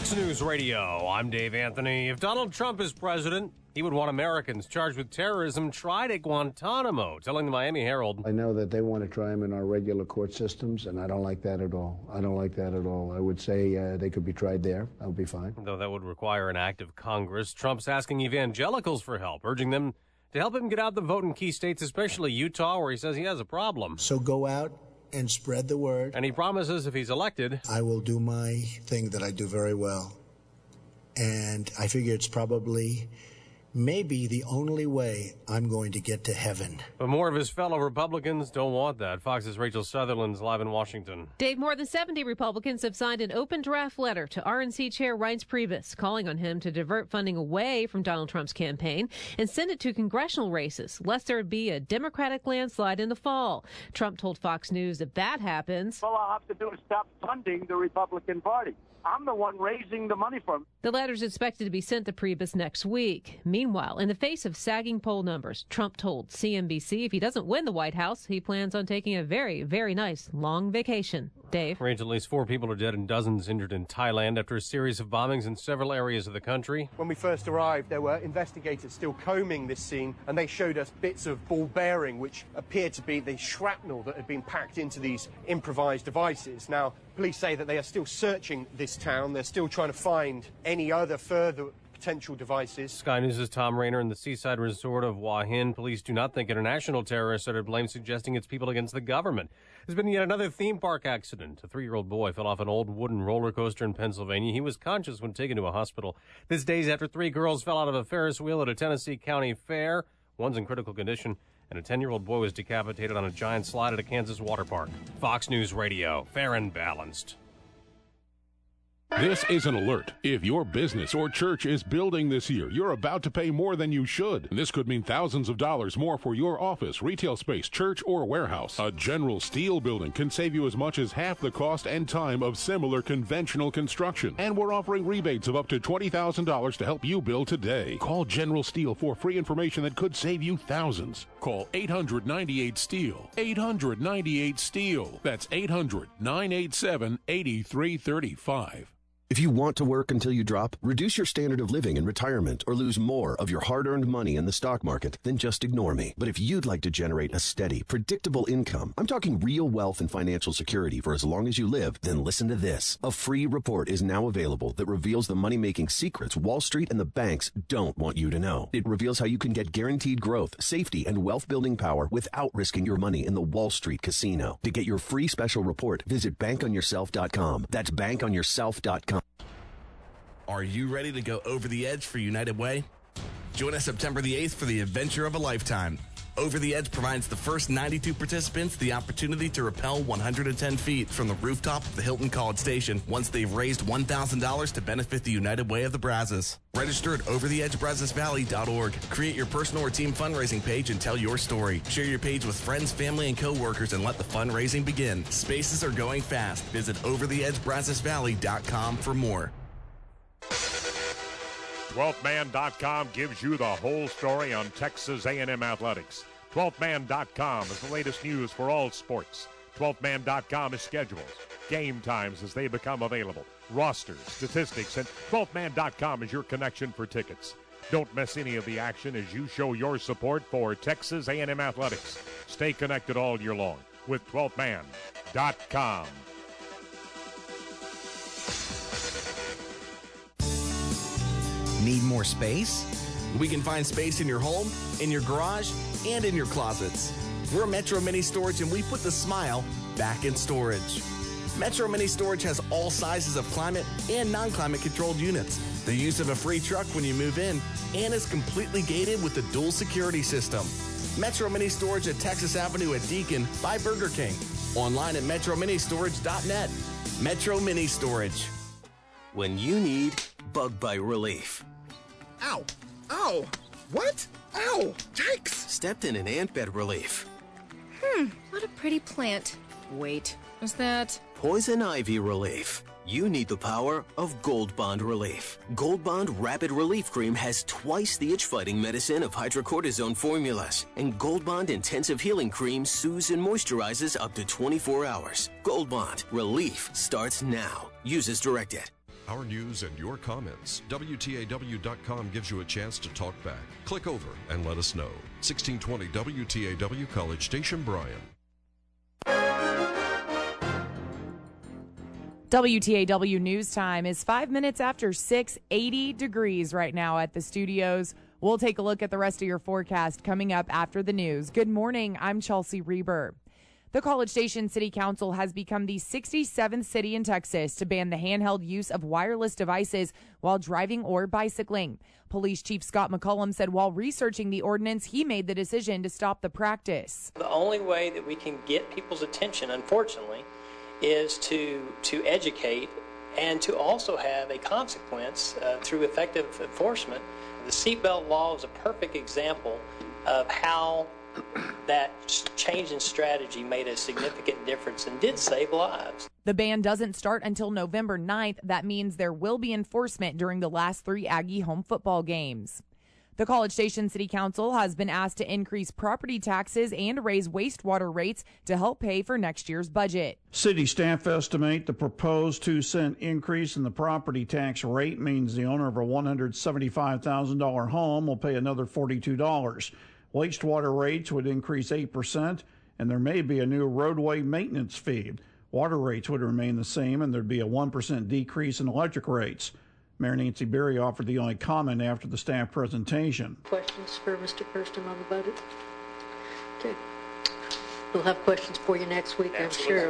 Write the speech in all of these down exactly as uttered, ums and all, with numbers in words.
Fox News Radio, I'm Dave Anthony. If Donald Trump is president, he would want Americans charged with terrorism tried at Guantanamo, telling the Miami Herald. I know that they want to try them in our regular court systems, and I don't like that at all. I don't like that at all. I would say uh, they could be tried there. That would be fine. Though that would require an act of Congress, Trump's asking evangelicals for help, urging them to help him get out the vote in key states, especially Utah, where he says he has a problem. So go out and spread the word. And he promises if he's elected, I will do my thing that I do very well. And I figure it's probably maybe the only way I'm going to get to heaven. But more of his fellow Republicans don't want that. Fox's Rachel Sutherland's live in Washington. Dave, more than seventy Republicans have signed an open draft letter to R N C Chair Reince Priebus, calling on him to divert funding away from Donald Trump's campaign and send it to congressional races, lest there be a Democratic landslide in the fall. Trump told Fox News if that happens, all I'll have to do is stop funding the Republican Party. I'm the one raising the money for him. The letter's expected to be sent to Priebus next week. Meanwhile, in the face of sagging poll numbers, Trump told C N B C if he doesn't win the White House, he plans on taking a very, very nice long vacation. Dave? Range, at least four people are dead and dozens injured in Thailand after a series of bombings in several areas of the country. When we first arrived, there were investigators still combing this scene, and they showed us bits of ball bearing, which appeared to be the shrapnel that had been packed into these improvised devices. Now, police say that they are still searching this town. They're still trying to find any other further potential devices. Sky News' Tom Rayner in the seaside resort of Hua Hin. Police do not think international terrorists are to blame, suggesting it's people against the government. There's been yet another theme park accident. A three-year-old boy fell off an old wooden roller coaster in Pennsylvania. He was conscious when taken to a hospital. This days after three girls fell out of a Ferris wheel at a Tennessee county fair. One's in critical condition, and a ten-year-old boy was decapitated on a giant slide at a Kansas water park. Fox News Radio, fair and balanced. This is an alert. If your business or church is building this year, you're about to pay more than you should. This could mean thousands of dollars more for your office, retail space, church, or warehouse. A General Steel building can save you as much as half the cost and time of similar conventional construction. And we're offering rebates of up to twenty thousand dollars to help you build today. Call General Steel for free information that could save you thousands. Call eight hundred ninety-eight STEEL. eight hundred ninety-eight STEEL. That's eight hundred nine eight seven eight three three five. If you want to work until you drop, reduce your standard of living in retirement, or lose more of your hard-earned money in the stock market, then just ignore me. But if you'd like to generate a steady, predictable income, I'm talking real wealth and financial security for as long as you live, then listen to this. A free report is now available that reveals the money-making secrets Wall Street and the banks don't want you to know. It reveals how you can get guaranteed growth, safety, and wealth-building power without risking your money in the Wall Street casino. To get your free special report, visit bank on yourself dot com. That's bank on yourself dot com. Are you ready to go over the edge for United Way? Join us September the eighth for the adventure of a lifetime. Over the Edge provides the first ninety-two participants the opportunity to rappel one hundred ten feet from the rooftop of the Hilton College Station once they've raised one thousand dollars to benefit the United Way of the Brazos. Register at over the edge brazos valley dot org. Create your personal or team fundraising page and tell your story. Share your page with friends, family, and coworkers and let the fundraising begin. Spaces are going fast. Visit over the edge brazos valley dot com for more. twelfth man dot com gives you the whole story on Texas A and M athletics. twelfth man dot com is the latest news for all sports. twelfth man dot com is schedules, game times as they become available, rosters, statistics, and twelfth man dot com is your connection for tickets. Don't miss any of the action as you show your support for Texas A and M athletics. Stay connected all year long with twelfth man dot com. Need more space? We can find space in your home, in your garage, and in your closets. We're Metro Mini Storage, and we put the smile back in storage. Metro Mini Storage has all sizes of climate and non-climate controlled units, the use of a free truck when you move in, and is completely gated with a dual security system. Metro Mini Storage at Texas Avenue at Deacon by Burger King. Online at metro mini storage dot net. Metro Mini Storage. When you need bug bite relief. Ow! Ow! What? Ow! Yikes! Stepped in an ant bed relief. Hmm, what a pretty plant. Wait, is that... Poison ivy relief. You need the power of Gold Bond Relief. Gold Bond Rapid Relief Cream has twice the itch-fighting medicine of hydrocortisone formulas. And Gold Bond Intensive Healing Cream soothes and moisturizes up to twenty-four hours. Gold Bond Relief starts now. Use as directed. our news, and your comments. W T A W dot com gives you a chance to talk back. Click over and let us know. sixteen twenty W T A W, College Station, Bryan. W T A W News Time is five minutes after six, eighty degrees right now at the studios. We'll take a look at the rest of your forecast coming up after the news. Good morning. I'm Chelsea Reber. The College Station City Council has become the sixty-seventh city in Texas to ban the handheld use of wireless devices while driving or bicycling. Police Chief Scott McCollum said while researching the ordinance, he made the decision to stop the practice. The only way that we can get people's attention, unfortunately, is to to educate and to also have a consequence uh, through effective enforcement. The seatbelt law is a perfect example of how that change in strategy made a significant difference and did save lives. The ban doesn't start until November ninth. That means there will be enforcement during the last three Aggie home football games. The College Station City Council has been asked to increase property taxes and raise wastewater rates to help pay for next year's budget. City staff estimate the proposed two cent increase in the property tax rate means the owner of a one hundred seventy-five thousand dollars home will pay another forty-two dollars. Wastewater rates would increase eight percent, and there may be a new roadway maintenance fee. Water rates would remain the same, and there'd be a one percent decrease in electric rates. Mayor Nancy Berry offered the only comment after the staff presentation. Questions for Mister Kirsten on the budget? Okay. We'll have questions for you next week, I'm sure.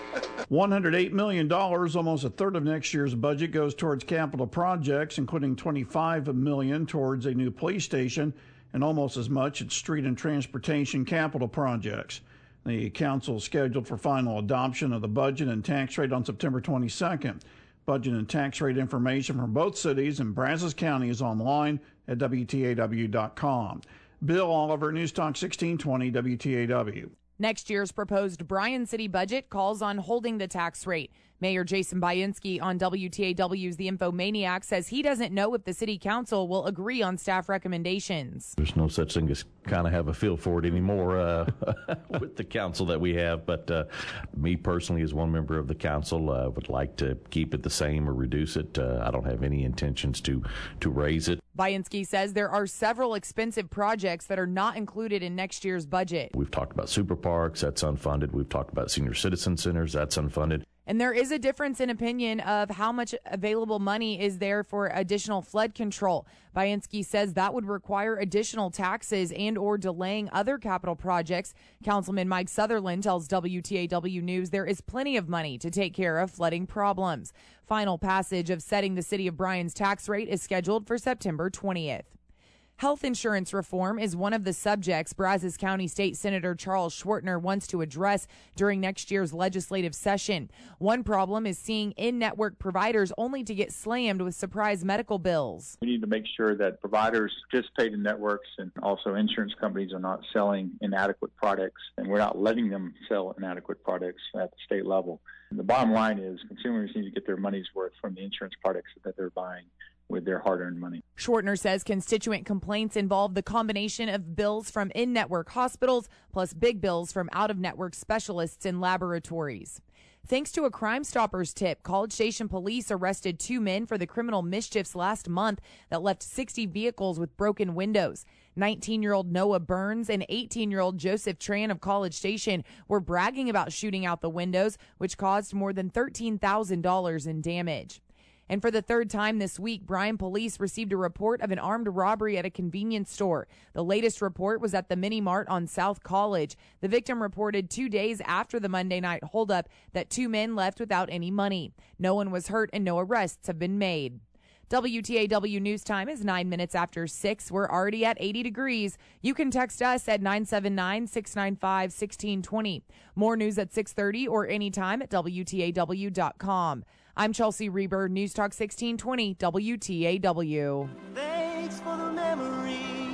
one hundred eight million dollars, almost a third of next year's budget, goes towards capital projects, including twenty-five million dollars towards a new police station and almost as much at street and transportation capital projects. The council is scheduled for final adoption of the budget and tax rate on September twenty-second. Budget and tax rate information from both cities and Brazos County is online at W T A W dot com. Bill Oliver, News Talk sixteen twenty W T A W. Next year's proposed Bryan City budget calls on holding the tax rate. Mayor Jason Bainski on W T A W's The Infomaniac says he doesn't know if the city council will agree on staff recommendations. There's no such thing as kind of have a feel for it anymore uh, with the council that we have. But uh, me personally, as one member of the council, uh, would like to keep it the same or reduce it. Uh, I don't have any intentions to, to raise it. Bainski says there are several expensive projects that are not included in next year's budget. We've talked about super parks, that's unfunded. We've talked about senior citizen centers, that's unfunded. And there is a difference in opinion of how much available money is there for additional flood control. Bainski says that would require additional taxes and or delaying other capital projects. Councilman Mike Sutherland tells W T A W News there is plenty of money to take care of flooding problems. Final passage of setting the city of Bryan's tax rate is scheduled for September twentieth. Health insurance reform is one of the subjects Brazos County State Senator Charles Schwartner wants to address during next year's legislative session. One problem is seeing in-network providers only to get slammed with surprise medical bills. We need to make sure that providers participate in networks and also insurance companies are not selling inadequate products, and we're not letting them sell inadequate products at the state level. And the bottom line is consumers need to get their money's worth from the insurance products that they're buying with their hard-earned money. Schwartner says constituent complaints involve the combination of bills from in-network hospitals plus big bills from out-of-network specialists and laboratories. Thanks to a Crime Stoppers tip, College Station police arrested two men for the criminal mischiefs last month that left sixty vehicles with broken windows. nineteen-year-old Noah Burns and eighteen-year-old Joseph Tran of College Station were bragging about shooting out the windows, which caused more than thirteen thousand dollars in damage. And for the third time this week, Bryan police received a report of an armed robbery at a convenience store. The latest report was at the Mini Mart on South College. The victim reported two days after the Monday night holdup that two men left without any money. No one was hurt and no arrests have been made. W T A W News Time is nine minutes after six. We're already at eighty degrees. You can text us at nine seven nine, six nine five, one six two zero. More news at six thirty or anytime at W T A W dot com. I'm Chelsea Reber, News Talk sixteen twenty W T A W. Thanks for the memory.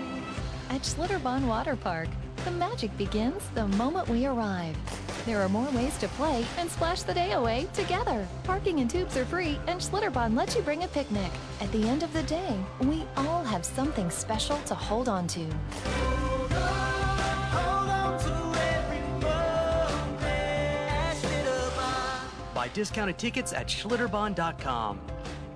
At Schlitterbahn Water Park, the magic begins the moment we arrive. There are more ways to play and splash the day away together. Parking and tubes are free, and Schlitterbahn lets you bring a picnic. At the end of the day, we all have something special to hold on to. Hold on, hold on to every moment at Schlitterbahn. Buy discounted tickets at Schlitterbahn dot com.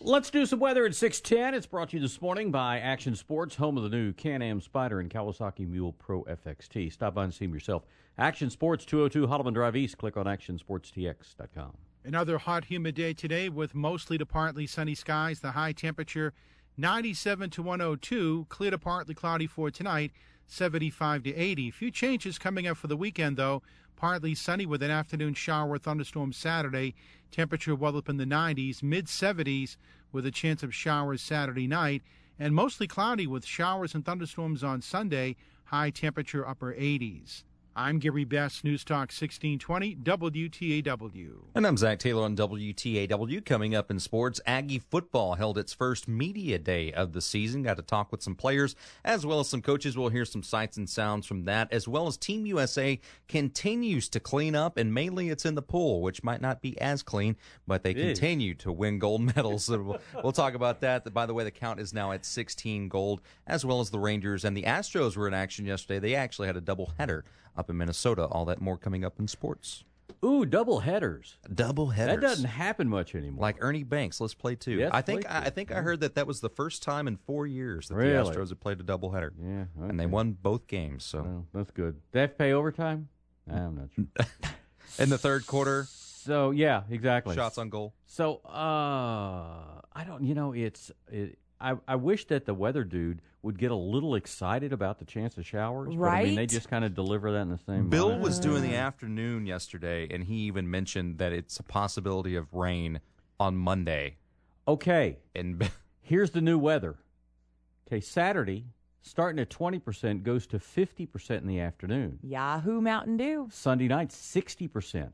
Let's do some weather at six ten. It's brought to you this morning by Action Sports, home of the new Can-Am Spyder and Kawasaki Mule Pro F X T. Stop by and see them yourself. Action Sports, two oh two Holloman Drive East. Click on action sports t x dot com. Another hot, humid day today with mostly to partly sunny skies. The high temperature ninety-seven to one oh two. Clear to partly cloudy for tonight, seventy-five to eighty. A few changes coming up for the weekend, though. Partly sunny with an afternoon shower or thunderstorm Saturday. Temperature well up in the nineties, mid-seventies with a chance of showers Saturday night. And mostly cloudy with showers and thunderstorms on Sunday. High temperature upper eighties. I'm Gary Best, News Talk sixteen twenty, W T A W. And I'm Zach Taylor on W T A W. Coming up in sports, Aggie football held its first media day of the season. Got to talk with some players as well as some coaches. We'll hear some sights and sounds from that, as well as Team U S A continues to clean up, and mainly it's in the pool, which might not be as clean, but they continue to win gold medals. So we'll, we'll talk about that. By the way, the count is now at sixteen gold, as well as the Rangers and the Astros were in action yesterday. They actually had a doubleheader up in Minnesota. All that more coming up in sports. Ooh, double headers. Double headers. That doesn't happen much anymore. Like Ernie Banks, let's play two. Yes, I think play I, two. I think I heard that that was the first time in four years that Really? the Astros had played a double header. Yeah, okay. And they won both games. So Well, that's good. Do they have to pay overtime? I'm not sure. in the third quarter, So, yeah, exactly. shots on goal. So, uh, I don't, you know, it's, it, I, I wish that the weather dude would get a little excited about the chance of showers. But, I mean, they Right? just kind of deliver that in the same Bill line. was doing the afternoon yesterday, and he even mentioned that it's a possibility of rain on Monday. Okay. And here's the new weather. Okay, Saturday, starting at twenty percent, goes to fifty percent in the afternoon. Yahoo Mountain Dew. Sunday night, sixty percent.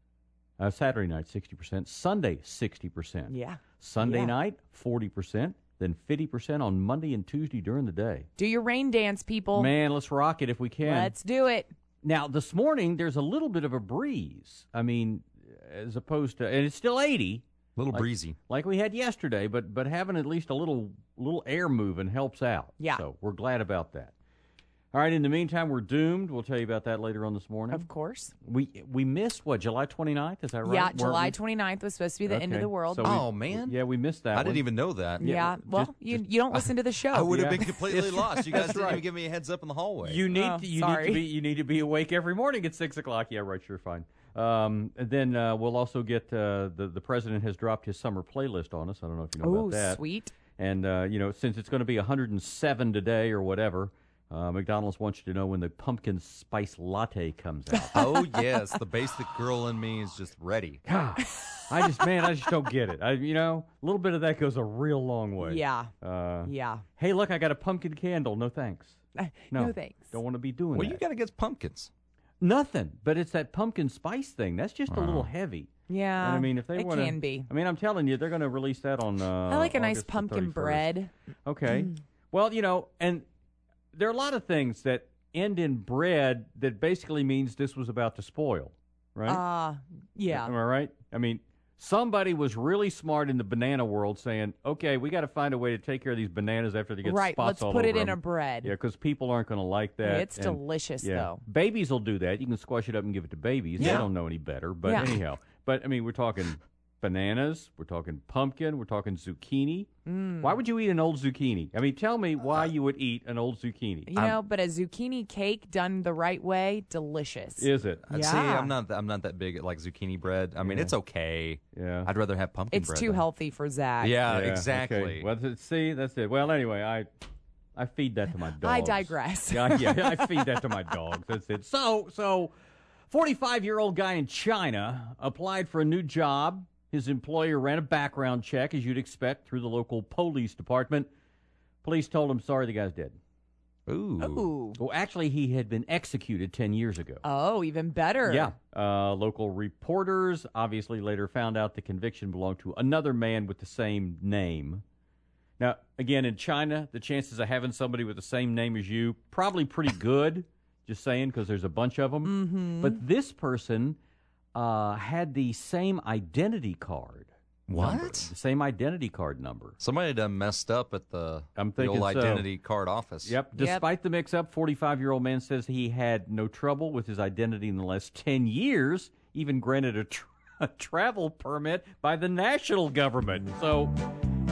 Uh, Saturday night, sixty percent. Sunday, sixty percent. Yeah. Sunday Yeah. night, forty percent. Then fifty percent on Monday and Tuesday during the day. Do your rain dance, people. Man, let's rock it if we can. Let's do it. Now, this morning, there's a little bit of a breeze. I mean, as opposed to, and it's still eighty. Little like, breezy. Like we had yesterday, but but having at least a little little air moving helps out. Yeah. So we're glad about that. All right, in the meantime, we're doomed. We'll tell you about that later on this morning. Of course. We we missed, what, July twenty-ninth? Is that right? Yeah, Weren't July we? twenty-ninth was supposed to be the end of Okay. the world. So we- Yeah, we missed that I didn't one. even know that. Yeah, well, just- you you don't listen to the show. I would have Yeah. been completely lost. You guys That's didn't right. even give me a heads up in the hallway. You need Oh, to, you sorry. need to be you need to be awake every morning at six o'clock. Yeah, right. Sure, fine. Um, and then uh, we'll also get uh, the the president has dropped his summer playlist on us. I don't know if you know Oh, about that. sweet. And uh, you know, since it's going to be one hundred seven today or whatever, uh, McDonald's wants you to know when the pumpkin spice latte comes out. Oh yes, the basic girl in me is just ready. God, I just man, I just don't get it. I, you know, a little bit of that goes a real long way. Yeah. Uh, Yeah. Hey, look, I got a pumpkin candle. No thanks. No thanks. Don't want to be doing Well, that. you got to get pumpkins. Nothing, but it's that pumpkin spice thing. That's just a little heavy. Yeah, And I mean, if they it want to, can be. I mean, I'm telling you, they're going to release that on. Uh, I like a nice August the pumpkin thirty-first. bread. Okay. Mm. Well, you know, and there are a lot of things that end in bread that basically means this was about to spoil, right? Uh, yeah. Am I right? I mean, somebody was really smart in the banana world saying, okay, we got to find a way to take care of these bananas after they get Right, spots let's all put over it in them. a bread. Yeah, because people aren't going to like that. It's and- delicious, yeah. though. Babies will do that. You can squash it up and give it to babies. They Yeah. don't know any better. But Yeah. anyhow, but I mean, we're talking bananas. We're talking pumpkin. We're talking zucchini. Mm. Why would you eat an old zucchini? I mean, tell me why you would eat an old zucchini. You know, but a zucchini cake done the right way, delicious. Is it? I'd Yeah. See, I'm not. I'm not that big at like zucchini bread. I mean, Yeah. it's okay. Yeah. I'd rather have pumpkin It's bread. too though. healthy for Zach. Yeah, Yeah, exactly. okay. Well, th- see, that's it. Well, anyway, I I feed that to my dogs. I digress. Yeah, yeah, I feed that to my dogs. That's it. So, so, forty-five-year-old guy in China applied for a new job. His employer ran a background check, as you'd expect, through the local police department. Police told him, sorry, the guy's dead. Ooh. Ooh. Well, actually, he had been executed ten years ago. Oh, even better. Yeah. Uh, local reporters obviously later found out the conviction belonged to another man with the same name. Now, again, in China, the chances of having somebody with the same name as you, probably pretty good, just saying, because there's a bunch of them. Mm-hmm. But this person uh, had the same identity card. What? number, the same identity card number. Somebody done messed up at the, I'm the old thinking so. identity card office. Yep. Despite the mix-up, forty-five-year-old man says he had no trouble with his identity in the last ten years, even granted a, tra- a travel permit by the national government. So,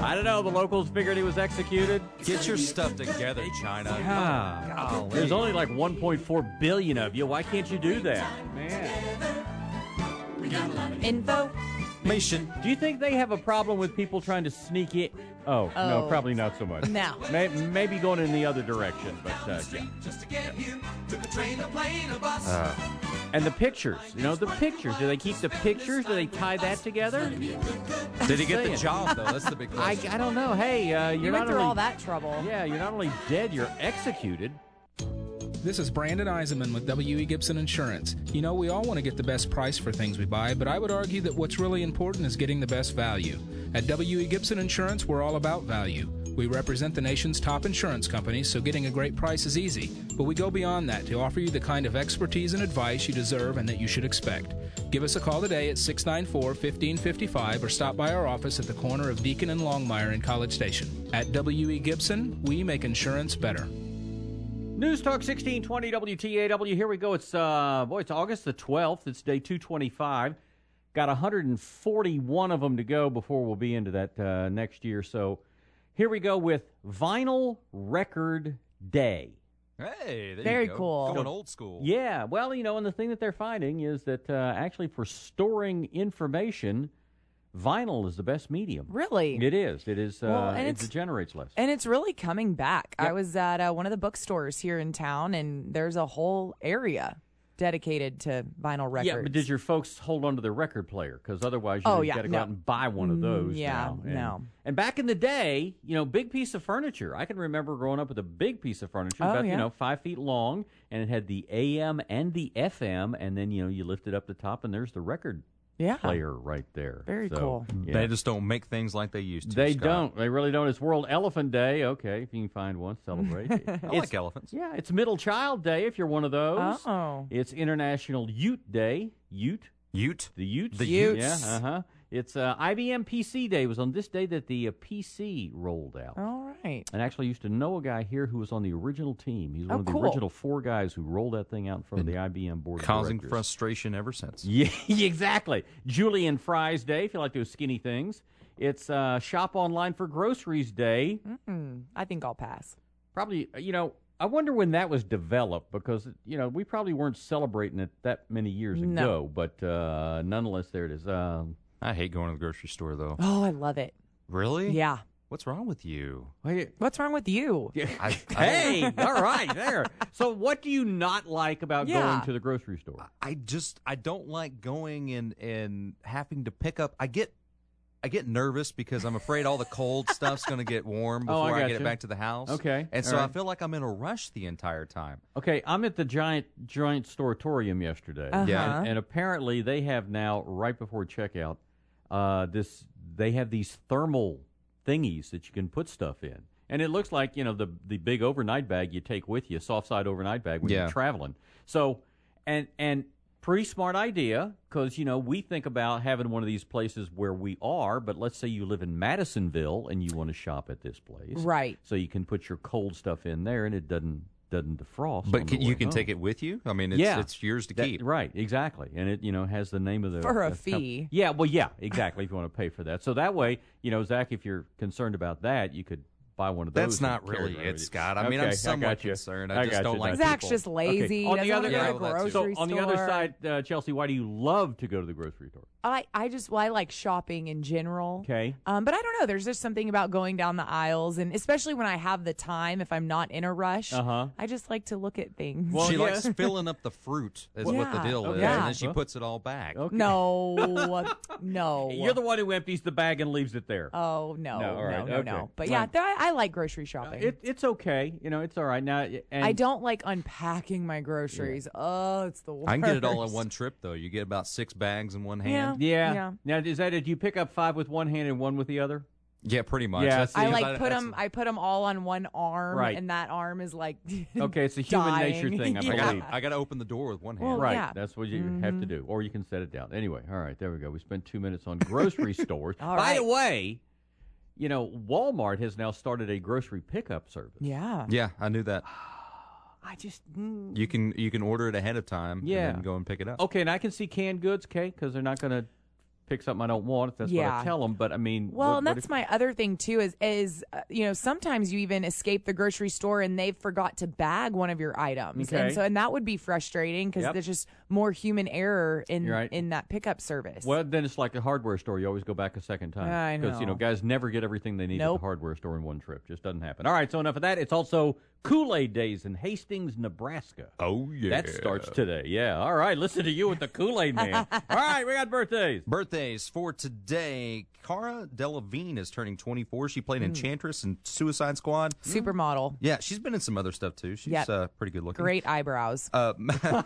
I don't know. The locals figured he was executed. Get your stuff together, China. Yeah. Oh, There's only like one point four billion of you. Why can't you do that? Man. Info. Mission. Do you think they have a problem with people trying to sneak in? Oh, no, Oh. probably not so much. No. May- Maybe going in the other direction, but uh, yeah. Uh, and the pictures, you know, the pictures. Do they keep the pictures? Do they tie that together? Did he get the Saying. job, though? That's the big I, question. I don't know. Hey, uh, you're You not went through only, all that trouble. Yeah, you're not only dead, you're executed. This is Brandon Eisenman with W E. Gibson Insurance. You know, we all want to get the best price for things we buy, but I would argue that what's really important is getting the best value. At W E. Gibson Insurance, we're all about value. We represent the nation's top insurance companies, so getting a great price is easy. But we go beyond that to offer you the kind of expertise and advice you deserve and that you should expect. Give us a call today at six nine four, one five five five or stop by our office at the corner of Deacon and Longmire in College Station. At W E. Gibson, we make insurance better. News Talk sixteen twenty W T A W. Here we go. It's uh, boy, it's August the twelfth. It's day two twenty-five. Got one hundred forty-one of them to go before we'll be into that uh, next year. So here we go with Vinyl Record Day. Hey, there Very you go. cool. Going old school. Yeah, well, you know, and the thing that they're finding is that uh, actually for storing information, vinyl is the best medium. Really? It is. It is. Uh, Well, and it it's- degenerates less. And it's really coming back. I Yep. was at uh, one of the bookstores here in town, and there's a whole area dedicated to vinyl records. Yeah, but did your folks hold on to their record player? Because otherwise, you Oh, know, yeah, got to go no. out and buy one of Mm, those. yeah, now. And, no. And back in the day, you know, big piece of furniture. I can remember growing up with a big piece of furniture, Oh, about yeah. you know five feet long, and it had the A M and the F M, and then you know you lift it up the top, and there's the record Yeah. player right there. Very So, cool. yeah. They just don't make things like they used to. They Scott. don't. They really don't. It's World Elephant Day. Okay, if you can find one, celebrate. I It's- like elephants. Yeah, it's Middle Child Day if you're one of those. Oh. It's International Ute Day. Ute. Ute. The Utes. The Utes. Yeah, uh-huh. It's uh, I B M P C Day. It was on this day that the uh, P C rolled out. All right. And actually used to know a guy here who was on the original team. He's one Oh, of the cool. original four guys who rolled that thing out in front of the I B M board of Causing directors. frustration ever since. Yeah, exactly. Julian Fries Day, if you like those skinny things. It's uh, Shop Online for Groceries Day. Mm-mm. I think I'll pass. Probably, you know, I wonder when that was developed because, you know, we probably weren't celebrating it that many years No. ago. But uh, nonetheless, there it is. Um, I hate going to the grocery store, though. Oh, I love it. Really? Yeah. What's wrong with you? What's wrong with you? I, hey, all right, there. So what do you not like about Yeah. going to the grocery store? I just I don't like going and and having to pick up. I get I get nervous because I'm afraid all the cold stuff's going to get warm Oh, I before I, get gotcha. it back to the house. Okay, and all so I right. feel like I'm in a rush the entire time. Okay, I'm at the giant giant storatorium yesterday. Uh-huh. Yeah. And, and apparently they have now, right before checkout, uh, this they have these thermal thingies that you can put stuff in. And it looks like, you know, the the big overnight bag you take with you, soft side overnight bag when Yeah. you're traveling. So, and and pretty smart idea because, you know, we think about having one of these places where we are, but let's say you live in Madisonville and you want to shop at this place. Right. So you can put your cold stuff in there and it doesn't doesn't defrost. But on can, the you way can home. take it with you. I mean, it's, Yeah. it's yours to That- keep. Right, exactly. And it, you know, has the name of the... For a uh, com- fee. Yeah, well, yeah, exactly, if you want to pay for that. So that way, you know, Zach, if you're concerned about that, you could buy one of those. That's and not carry really around it, with you. Scott. I mean, Okay, I'm somewhat got you. concerned. I just got don't you, like Zach. Zach's people. just lazy. Okay. On He the doesn't other- want to Yeah, go to the well, that's it. grocery So on the store. other side, uh, Chelsea, why do you love to go to the grocery store? I, I just, well, I like shopping in general. Okay. Um, but I don't know. There's just something about going down the aisles, and especially when I have the time, if I'm not in a rush, Uh-huh. I just like to look at things. Well, she yeah. likes filling up the fruit is what the Yeah. deal is. Okay. And then she Well. puts it all back. Okay. No, no. You're the one who empties the bag and leaves it there. Oh no, No, no, all right, no, okay. no. But yeah, Right. there, I, I like grocery shopping. It, it's okay. You know, it's all right. Now, and I don't like unpacking my groceries. Oh, it's the worst. I can get it all in one trip, though. You get about six bags in one hand. Yeah. Yeah. Now, is that it? Do you pick up five with one hand and one with the other? Yeah, pretty much. Yeah, That's see, I the- like I- put that's- them. I put them all on one arm, Right. and that arm is like Okay, it's a human dying. nature thing, I Yeah. I gotta, believe. I gotta open the door with one hand. Well, Right, yeah. that's what you have to do. Or you can set it down. Anyway, all right, there we go. We spent two minutes on grocery stores. All By the right. way, you know, Walmart has now started a grocery pickup service. Yeah. Yeah, I knew that. I just... mm. You can you can order it ahead of time. Yeah. And then go and pick it up. Okay, and I can see canned goods, okay, because they're not going to pick something I don't want if that's what Yeah. I tell them. But I mean, Well, what, and what that's if- my other thing too. Is is uh, you know sometimes you even escape the grocery store and they forgot to bag one of your items, Okay. and so and that would be frustrating because Yep. there's just more human error in You're right. in that pickup service. Well, then it's like a hardware store. You always go back a second time. I Because, you know, know. guys never get everything they need at Nope. the hardware store in one trip. Just doesn't happen. All right, so enough of that. It's also Kool-Aid Days in Hastings, Nebraska. Oh, yeah. That starts today. Yeah. All right, listen to you with the Kool-Aid Man. All right, we got birthdays. Birthdays for today. Cara Delevingne is turning twenty-four. She played Mm. Enchantress and Suicide Squad. Supermodel. Yeah, she's been in some other stuff too. She's Yep. uh, pretty good looking. Great eyebrows. Uh,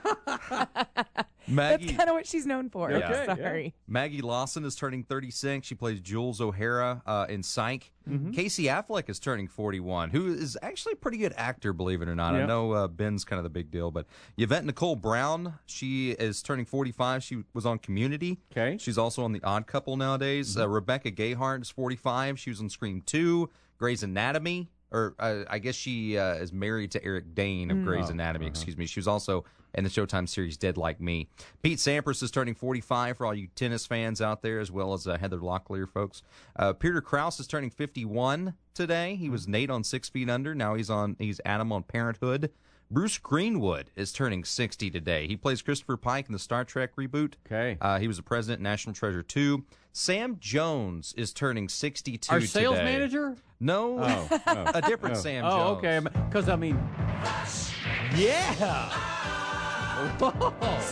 Maggie. That's kind of what she's known for. Yeah. Sorry. Maggie Lawson is turning thirty-six. She plays Jules O'Hara uh, in Psych. Casey Affleck is turning forty-one, who is actually a pretty good actor, believe it or not. I Yeah. know uh, Ben's kind of the big deal, but Yvette Nicole Brown, she is turning forty-five. She was on Community. Okay. She's also on The Odd Couple nowadays. Uh, Rebecca Gayheart is forty-five. She was on Scream two, Grey's Anatomy. Or uh, I guess she uh, is married to Eric Dane of Mm. Grey's Oh, Anatomy. uh-huh. Excuse me. She was also in the Showtime series Dead Like Me. Pete Sampras is turning forty-five for all you tennis fans out there, as well as uh, Heather Locklear folks. Uh, Peter Krause is turning fifty-one today. He was Nate on Six Feet Under. Now he's on. He's Adam on Parenthood. Bruce Greenwood is turning sixty today. He plays Christopher Pike in the Star Trek reboot. Okay. Uh, he was the president in National Treasure two. Sam Jones is turning sixty-two Our today. sales manager? No, Oh, oh. a different oh. Sam Oh, Jones. okay. Because, I mean, yeah. Whoa.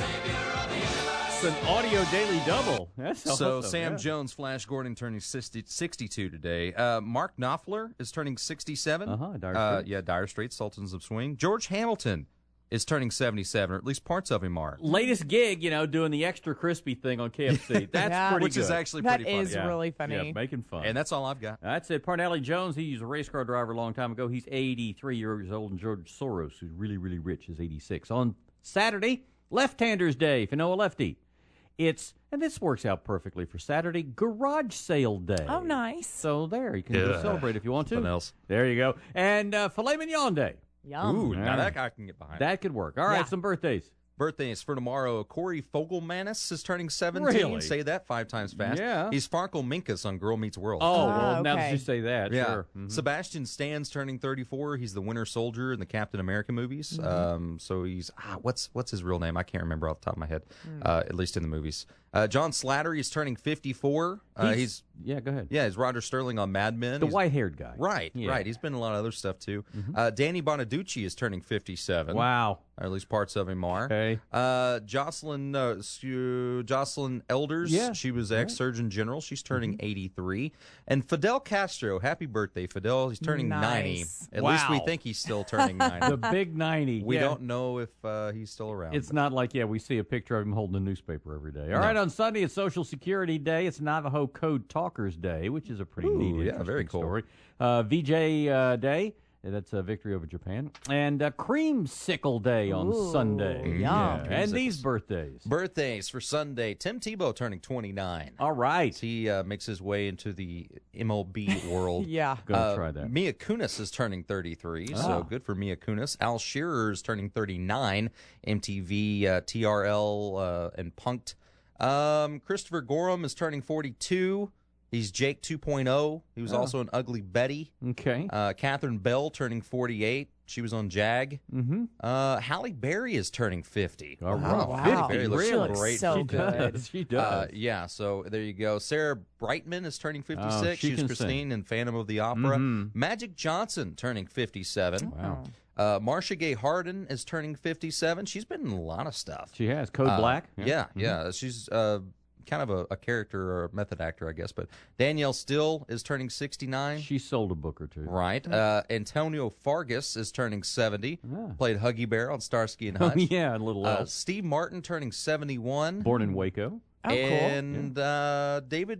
It's an audio daily double. That's So awesome, Sam yeah. Jones, Flash Gordon turning sixty, sixty-two today. Uh, Mark Knopfler is turning sixty-seven. Uh-huh, Dire Uh, Straits. yeah, Dire Straits, Sultans of Swing. George Hamilton is turning seventy-seven, or at least parts of him are. Latest gig, you know, doing the extra crispy thing on K F C. That's Yeah. pretty Which good. is actually That pretty funny. is Yeah. really funny. Yeah, making fun. And that's all I've got. That's it. Parnelli Jones, he was a race car driver a long time ago. He's eighty-three years old, and George Soros, who's really, really rich, is eighty-six. On Saturday, Left-Handers Day, if you know a lefty. It's, and this works out perfectly for Saturday, Garage Sale Day. Oh, nice. So there, you can Yeah. go celebrate if you want to. Something else. There you go. And uh, Filet Mignon Day. Yum. Ooh, now Yeah. that I can get behind. That could work. All right, Yeah. some birthdays. Birthdays for tomorrow. Corey Fogelmanis is turning seventeen. Really? Say that five times fast. Yeah. He's Farkle Minkus on Girl Meets World. Oh, Ah, well, now that okay. you say that, Yeah. sure. Mhm. Sebastian Stan's turning thirty-four. He's the Winter Soldier in the Captain America movies. Mm-hmm. Um, so he's ah, what's what's his real name? I can't remember off the top of my head. Mm. Uh, at least in the movies. Uh, John Slattery is turning fifty-four. Uh, He's- he's yeah, go ahead. yeah, he's Roger Sterling on Mad Men. The He's- white-haired guy. Right, Yeah. right. He's been in a lot of other stuff too. Mhm. Uh, Danny Bonaducci is turning fifty-seven. Wow. Or at least parts of him are. Okay. Uh, Jocelyn, uh, Sue- Jocelyn Elders, Yeah. she was ex-surgeon general. She's turning eighty-three. And Fidel Castro, happy birthday, Fidel. He's turning ninety. Nice. At least we Wow. think he's still turning ninety. The big ninety. we yeah. don't know if uh, he's still around. It's not like, yeah, we see a picture of him holding a newspaper every day. All No. right, on Sunday, it's Social Security Day. It's Navajo Code Talkers Day, which is a pretty Ooh, neat, yeah, interesting very cool. story. Uh, V J uh, Day. That's a victory over Japan. And uh, Creamsicle Day on Ooh, Sunday. yum. Yeah. And Creamsicles. these birthdays. Birthdays for Sunday. Tim Tebow turning twenty-nine. All right. He uh, makes his way into the M L B world. Yeah. Gonna Uh, try that. Mia Kunis is turning thirty-three, so Ah. good for Mia Kunis. Al Shearer is turning thirty-nine. M T V, uh, T R L, uh, and Punked. Um, Christopher Gorham is turning forty-two. He's Jake two point oh. He was Oh. also an Ugly Betty. Okay. Uh, Catherine Bell turning forty-eight. She was on Jag. Mm-hmm. Uh, Halle Berry is turning fifty. All right. Oh, wow. Halle Berry looks She looks great so for She good. does. She uh, does. yeah, so there you go. Sarah Brightman is turning fifty-six. Oh, she she was can Christine in Phantom of the Opera. Mhm. Magic Johnson turning fifty-seven. Wow. Uh, Marcia Gay Harden is turning fifty-seven. She's been in a lot of stuff. She has. Code Uh, Black. Yeah, Mhm. yeah. She's uh, kind of a, a character or a method actor, I guess. But Danielle Still is turning sixty-nine. She sold a book or two. Right. Uh, Antonio Fargas is turning seventy. Yeah. Played Huggy Bear on Starsky and Oh, Hutch. yeah, a little Uh, else. Steve Martin turning seventy-one. Born in Waco. Oh, cool. And uh, David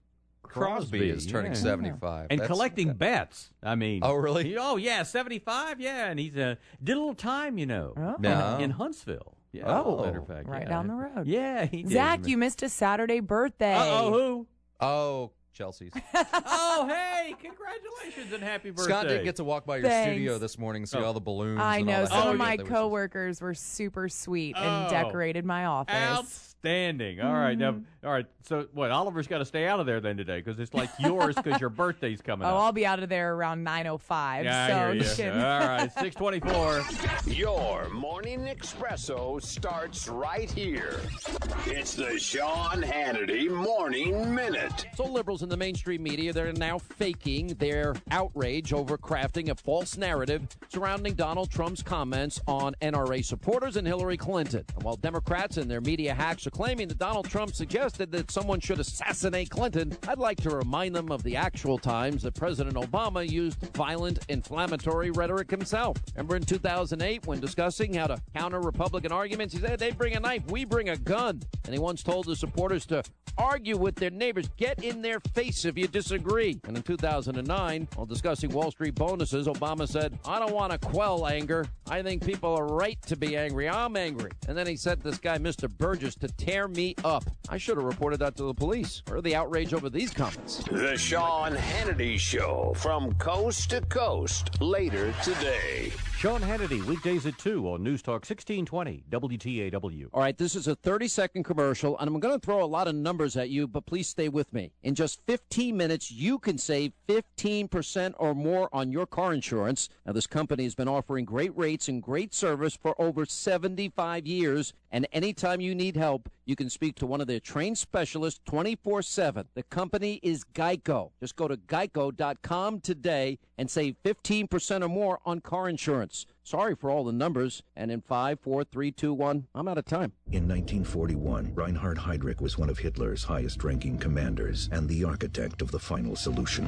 Crosby, Crosby, is turning yeah. seventy-five. And That's- collecting bets. I mean. Oh, really? he- oh, yeah, seventy-five. Yeah, and he's uh, did a little time, you know, Oh. No. in, in Huntsville. Yeah, Oh. as a matter of fact, Right yeah. down the road. Yeah, he did. Zach, you missed a Saturday birthday. Uh-oh, who? Oh, Chelsea's. Oh, hey, congratulations and happy birthday. Scott didn't get to walk by your Thanks. studio this morning and see Oh. all the balloons. I and all know. that Some stuff. of my They were so- coworkers were super sweet and Oh. decorated my office. Outstanding. All right. Now, all right. So, what, Oliver's got to stay out of there then today because it's like yours because your birthday's coming Oh, up. I'll be out of there around nine oh five. Yeah, so I hear you. you can- All right, six twenty-four. Your morning espresso starts right here. It's the Sean Hannity Morning Minute. So liberals in the mainstream media, they're now faking their outrage over crafting a false narrative surrounding Donald Trump's comments on N R A supporters and Hillary Clinton. And while Democrats and their media hacks are claiming that Donald Trump suggested that someone should assassinate Clinton, I'd like to remind them of the actual times that President Obama used violent, inflammatory rhetoric himself. Remember in two thousand eight when discussing how to counter Republican arguments, he said, they bring a knife, we bring a gun. And he once told his supporters to argue with their neighbors, get in their face if you disagree. And in two thousand nine, while discussing Wall Street bonuses, Obama said, I don't want to quell anger. I think people are right to be angry. I'm angry. And then he sent this guy, Mister Burgess, to tear me up. I should have reported that to the police. Where are the outrage over these comments? The Sean Hannity Show from coast to coast later today. Sean Hannity, weekdays at two on News Talk sixteen twenty W T A W. All right, this is a thirty-second commercial, and I'm going to throw a lot of numbers at you, but please stay with me. In just fifteen minutes, you can save fifteen percent or more on your car insurance. Now, this company has been offering great rates and great service for over seventy-five years, and anytime you need help, you can speak to one of their trained specialists twenty-four seven. The company is Geico. Just go to geico dot com today and save fifteen percent or more on car insurance. Sorry for all the numbers. And in five, four, three, two, one, I'm out of time. In nineteen forty-one, Reinhard Heydrich was one of Hitler's highest-ranking commanders and the architect of the final solution.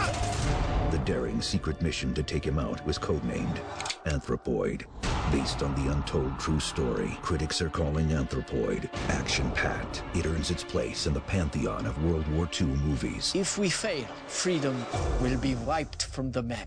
The daring secret mission to take him out was codenamed Anthropoid. Based on the untold true story, critics are calling Anthropoid action-packed. It earns its place in the pantheon of World War Two movies. If we fail, freedom will be wiped from the map.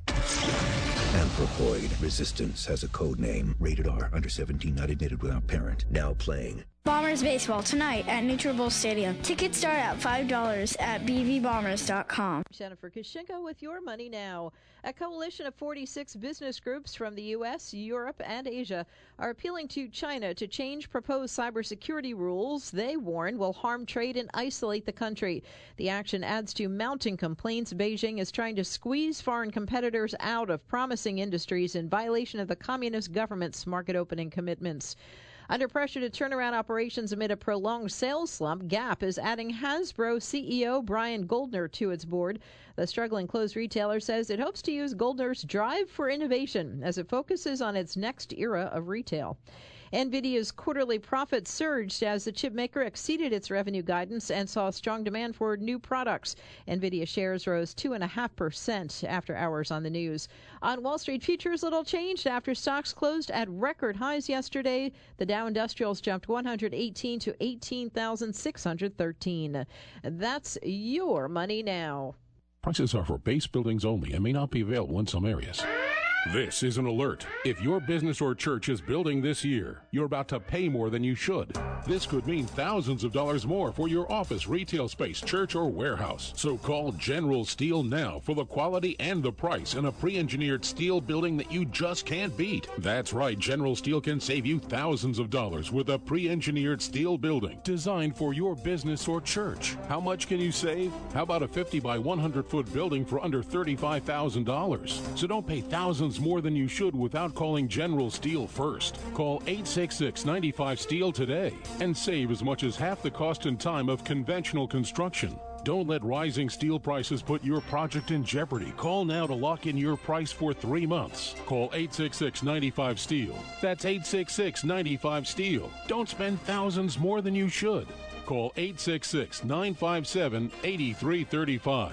Anthropoid Resistance has a code name. Rated R. Under seventeen, not admitted without parent. Now playing. Bombers baseball tonight at Neutral Bowl Stadium. Tickets start at five dollars at b v bombers dot com. Jennifer Kushinka with Your Money Now. A coalition of forty-six business groups from the U S, Europe, and Asia are appealing to China to change proposed cybersecurity rules they warn will harm trade and isolate the country. The action adds to mounting complaints Beijing is trying to squeeze foreign competitors out of promising industries in violation of the communist government's market opening commitments. Under pressure to turn around operations amid a prolonged sales slump, Gap is adding Hasbro C E O Brian Goldner to its board. The struggling clothes retailer says it hopes to use Goldner's drive for innovation as it focuses on its next era of retail. NVIDIA's quarterly profits surged as the chipmaker exceeded its revenue guidance and saw strong demand for new products. NVIDIA shares rose two point five percent after hours on the news. On Wall Street, futures little changed after stocks closed at record highs yesterday. The Dow Industrials jumped one hundred eighteen to eighteen thousand six hundred thirteen. That's Your Money Now. Prices are for base buildings only and may not be available in some areas. This is an alert. If your business or church is building this year, you're about to pay more than you should. This could mean thousands of dollars more for your office, retail space, church, or warehouse. So call General Steel now for the quality and the price in a pre-engineered steel building that you just can't beat. That's right, General Steel can save you thousands of dollars with a pre-engineered steel building designed for your business or church. How much can you save? How about a fifty by one hundred foot building for under thirty-five thousand dollars? So don't pay thousands more than you should without calling General Steel first. Call eight six six, nine five, STEEL today and save as much as half the cost and time of conventional construction. Don't let rising steel prices put your project in jeopardy. Call now to lock in your price for three months. Call eight six six, nine five, STEEL. That's eight six six, nine five, STEEL. Don't spend thousands more than you should. Call eight six six, nine five seven, eight three three five.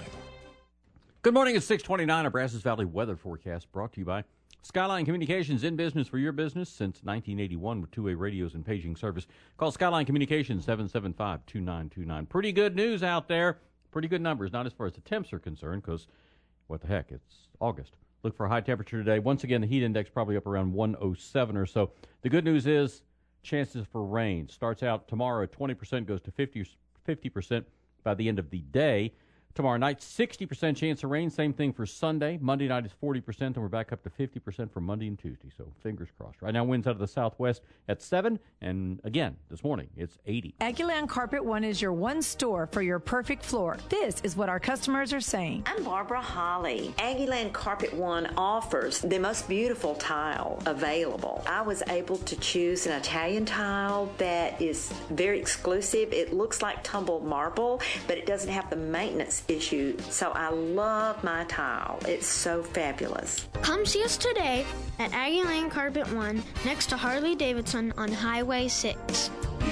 Good morning. It's six twenty-nine. Our Brazos Valley weather forecast brought to you by Skyline Communications, in business for your business since nineteen eighty-one with two-way radios and paging service. Call Skyline Communications, seven seven five, two nine two nine. Pretty good news out there. Pretty good numbers, not as far as the temps are concerned, because what the heck, it's August. Look for a high temperature today. Once again, the heat index probably up around one oh seven or so. The good news is chances for rain. Starts out tomorrow at twenty percent, goes to fifty percent by the end of the day. Tomorrow night, sixty percent chance of rain. Same thing for Sunday. Monday night is forty percent, and we're back up to fifty percent for Monday and Tuesday. So fingers crossed. Right now, winds out of the southwest at seven, and again, this morning, it's eighty. Aggieland Carpet One is your one store for your perfect floor. This is what our customers are saying. I'm Barbara Holly. Aggieland Carpet One offers the most beautiful tile available. I was able to choose an Italian tile that is very exclusive. It looks like tumbled marble, but it doesn't have the maintenance issue, so I love my tile. It's so fabulous. Come see us today at Aggieland Carpet One next to Harley Davidson on Highway six.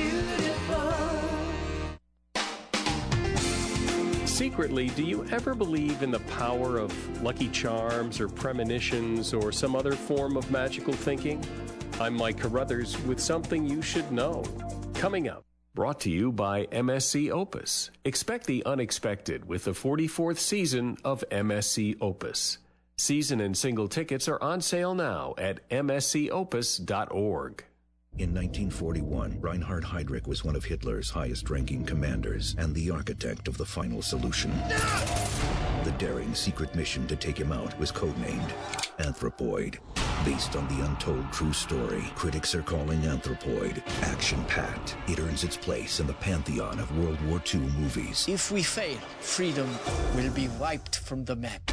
Secretly, do you ever believe in the power of lucky charms or premonitions or some other form of magical thinking? I'm Mike Carruthers with something you should know. Coming up. Brought to you by M S C Opus. Expect the unexpected with the forty-fourth season of M S C Opus. Season and single tickets are on sale now at m s c opus dot org. In nineteen forty-one, Reinhard Heydrich was one of Hitler's highest-ranking commanders and the architect of the final solution. The daring secret mission to take him out was codenamed Anthropoid. Based on the untold true story, critics are calling Anthropoid action-packed. It earns its place in the pantheon of World War Two movies. If we fail, freedom will be wiped from the map.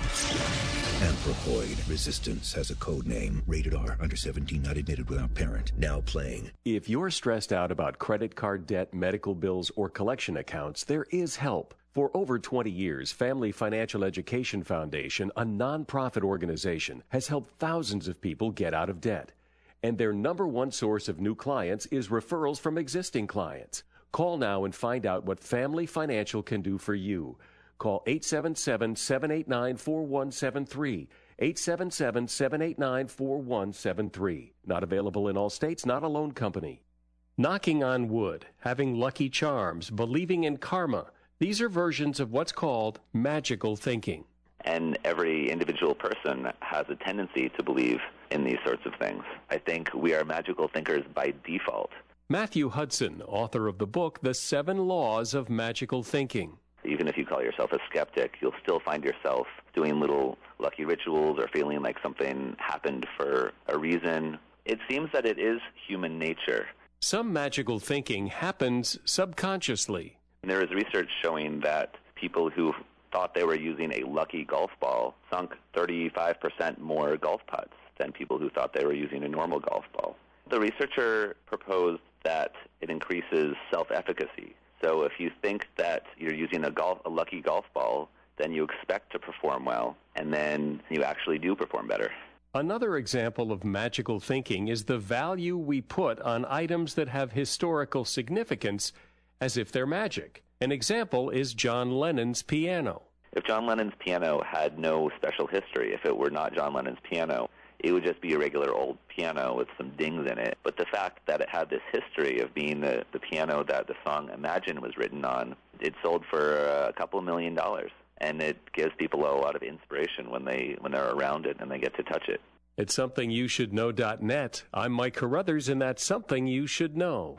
Anthropoid. Resistance has a code name. Rated R. Under seventeen. Not admitted without parent. Now playing. If you're stressed out about credit card debt, medical bills, or collection accounts, there is help. For over twenty years, Family Financial Education Foundation, a nonprofit organization, has helped thousands of people get out of debt. And their number one source of new clients is referrals from existing clients. Call now and find out what Family Financial can do for you. Call eight seven seven, seven eight nine, four one seven three. eight seven seven, seven eight nine, four one seven three. Not available in all states, not a loan company. Knocking on wood, having lucky charms, believing in karma. These are versions of what's called magical thinking. And every individual person has a tendency to believe in these sorts of things. I think we are magical thinkers by default. Matthew Hudson, author of the book, The Seven Laws of Magical Thinking. Even if you call yourself a skeptic, you'll still find yourself doing little lucky rituals or feeling like something happened for a reason. It seems that it is human nature. Some magical thinking happens subconsciously. There is research showing that people who thought they were using a lucky golf ball sunk thirty-five percent more golf putts than people who thought they were using a normal golf ball. The researcher proposed that it increases self-efficacy. So if you think that you're using a, golf, a lucky golf ball, then you expect to perform well, and then you actually do perform better. Another example of magical thinking is the value we put on items that have historical significance as if they're magic. An example is John Lennon's piano. If John Lennon's piano had no special history, if it were not John Lennon's piano, it would just be a regular old piano with some dings in it. But the fact that it had this history of being the, the piano that the song Imagine was written on, it sold for a couple of million dollars. And it gives people a lot of inspiration when, they, when they're around it and they get to touch it. At something you should know dot net, I'm Mike Carruthers, and that's Something You Should Know.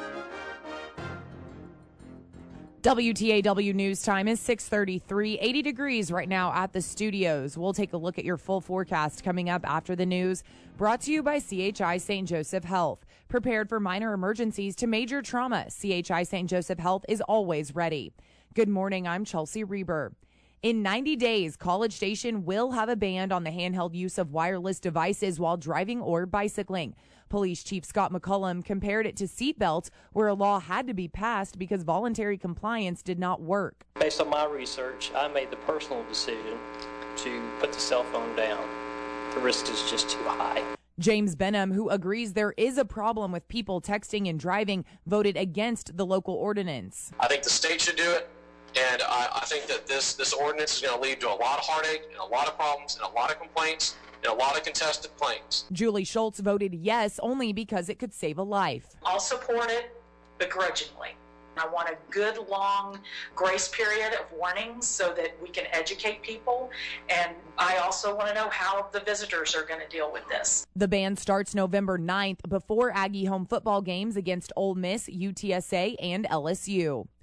W T A W News Time is six thirty-three, eighty degrees right now at the studios. We'll take a look at your full forecast coming up after the news. Brought to you by C H I Saint Joseph Health. Prepared for minor emergencies to major trauma, C H I Saint Joseph Health is always ready. Good morning, I'm Chelsea Reber. In ninety days, College Station will have a ban on the handheld use of wireless devices while driving or bicycling. Police Chief Scott McCullum compared it to seatbelts, where a law had to be passed because voluntary compliance did not work. Based on my research, I made the personal decision to put the cell phone down. The risk is just too high. James Benham, who agrees there is a problem with people texting and driving, voted against the local ordinance. I think the state should do it. And I, I think that this, this ordinance is going to lead to a lot of heartache and a lot of problems and a lot of complaints and a lot of contested claims. Julie Schultz voted yes only because it could save a life. I'll support it begrudgingly. I want a good, long grace period of warnings so that we can educate people. And I also want to know how the visitors are going to deal with this. The ban starts November ninth before Aggie home football games against Ole Miss, U T S A, and L S U.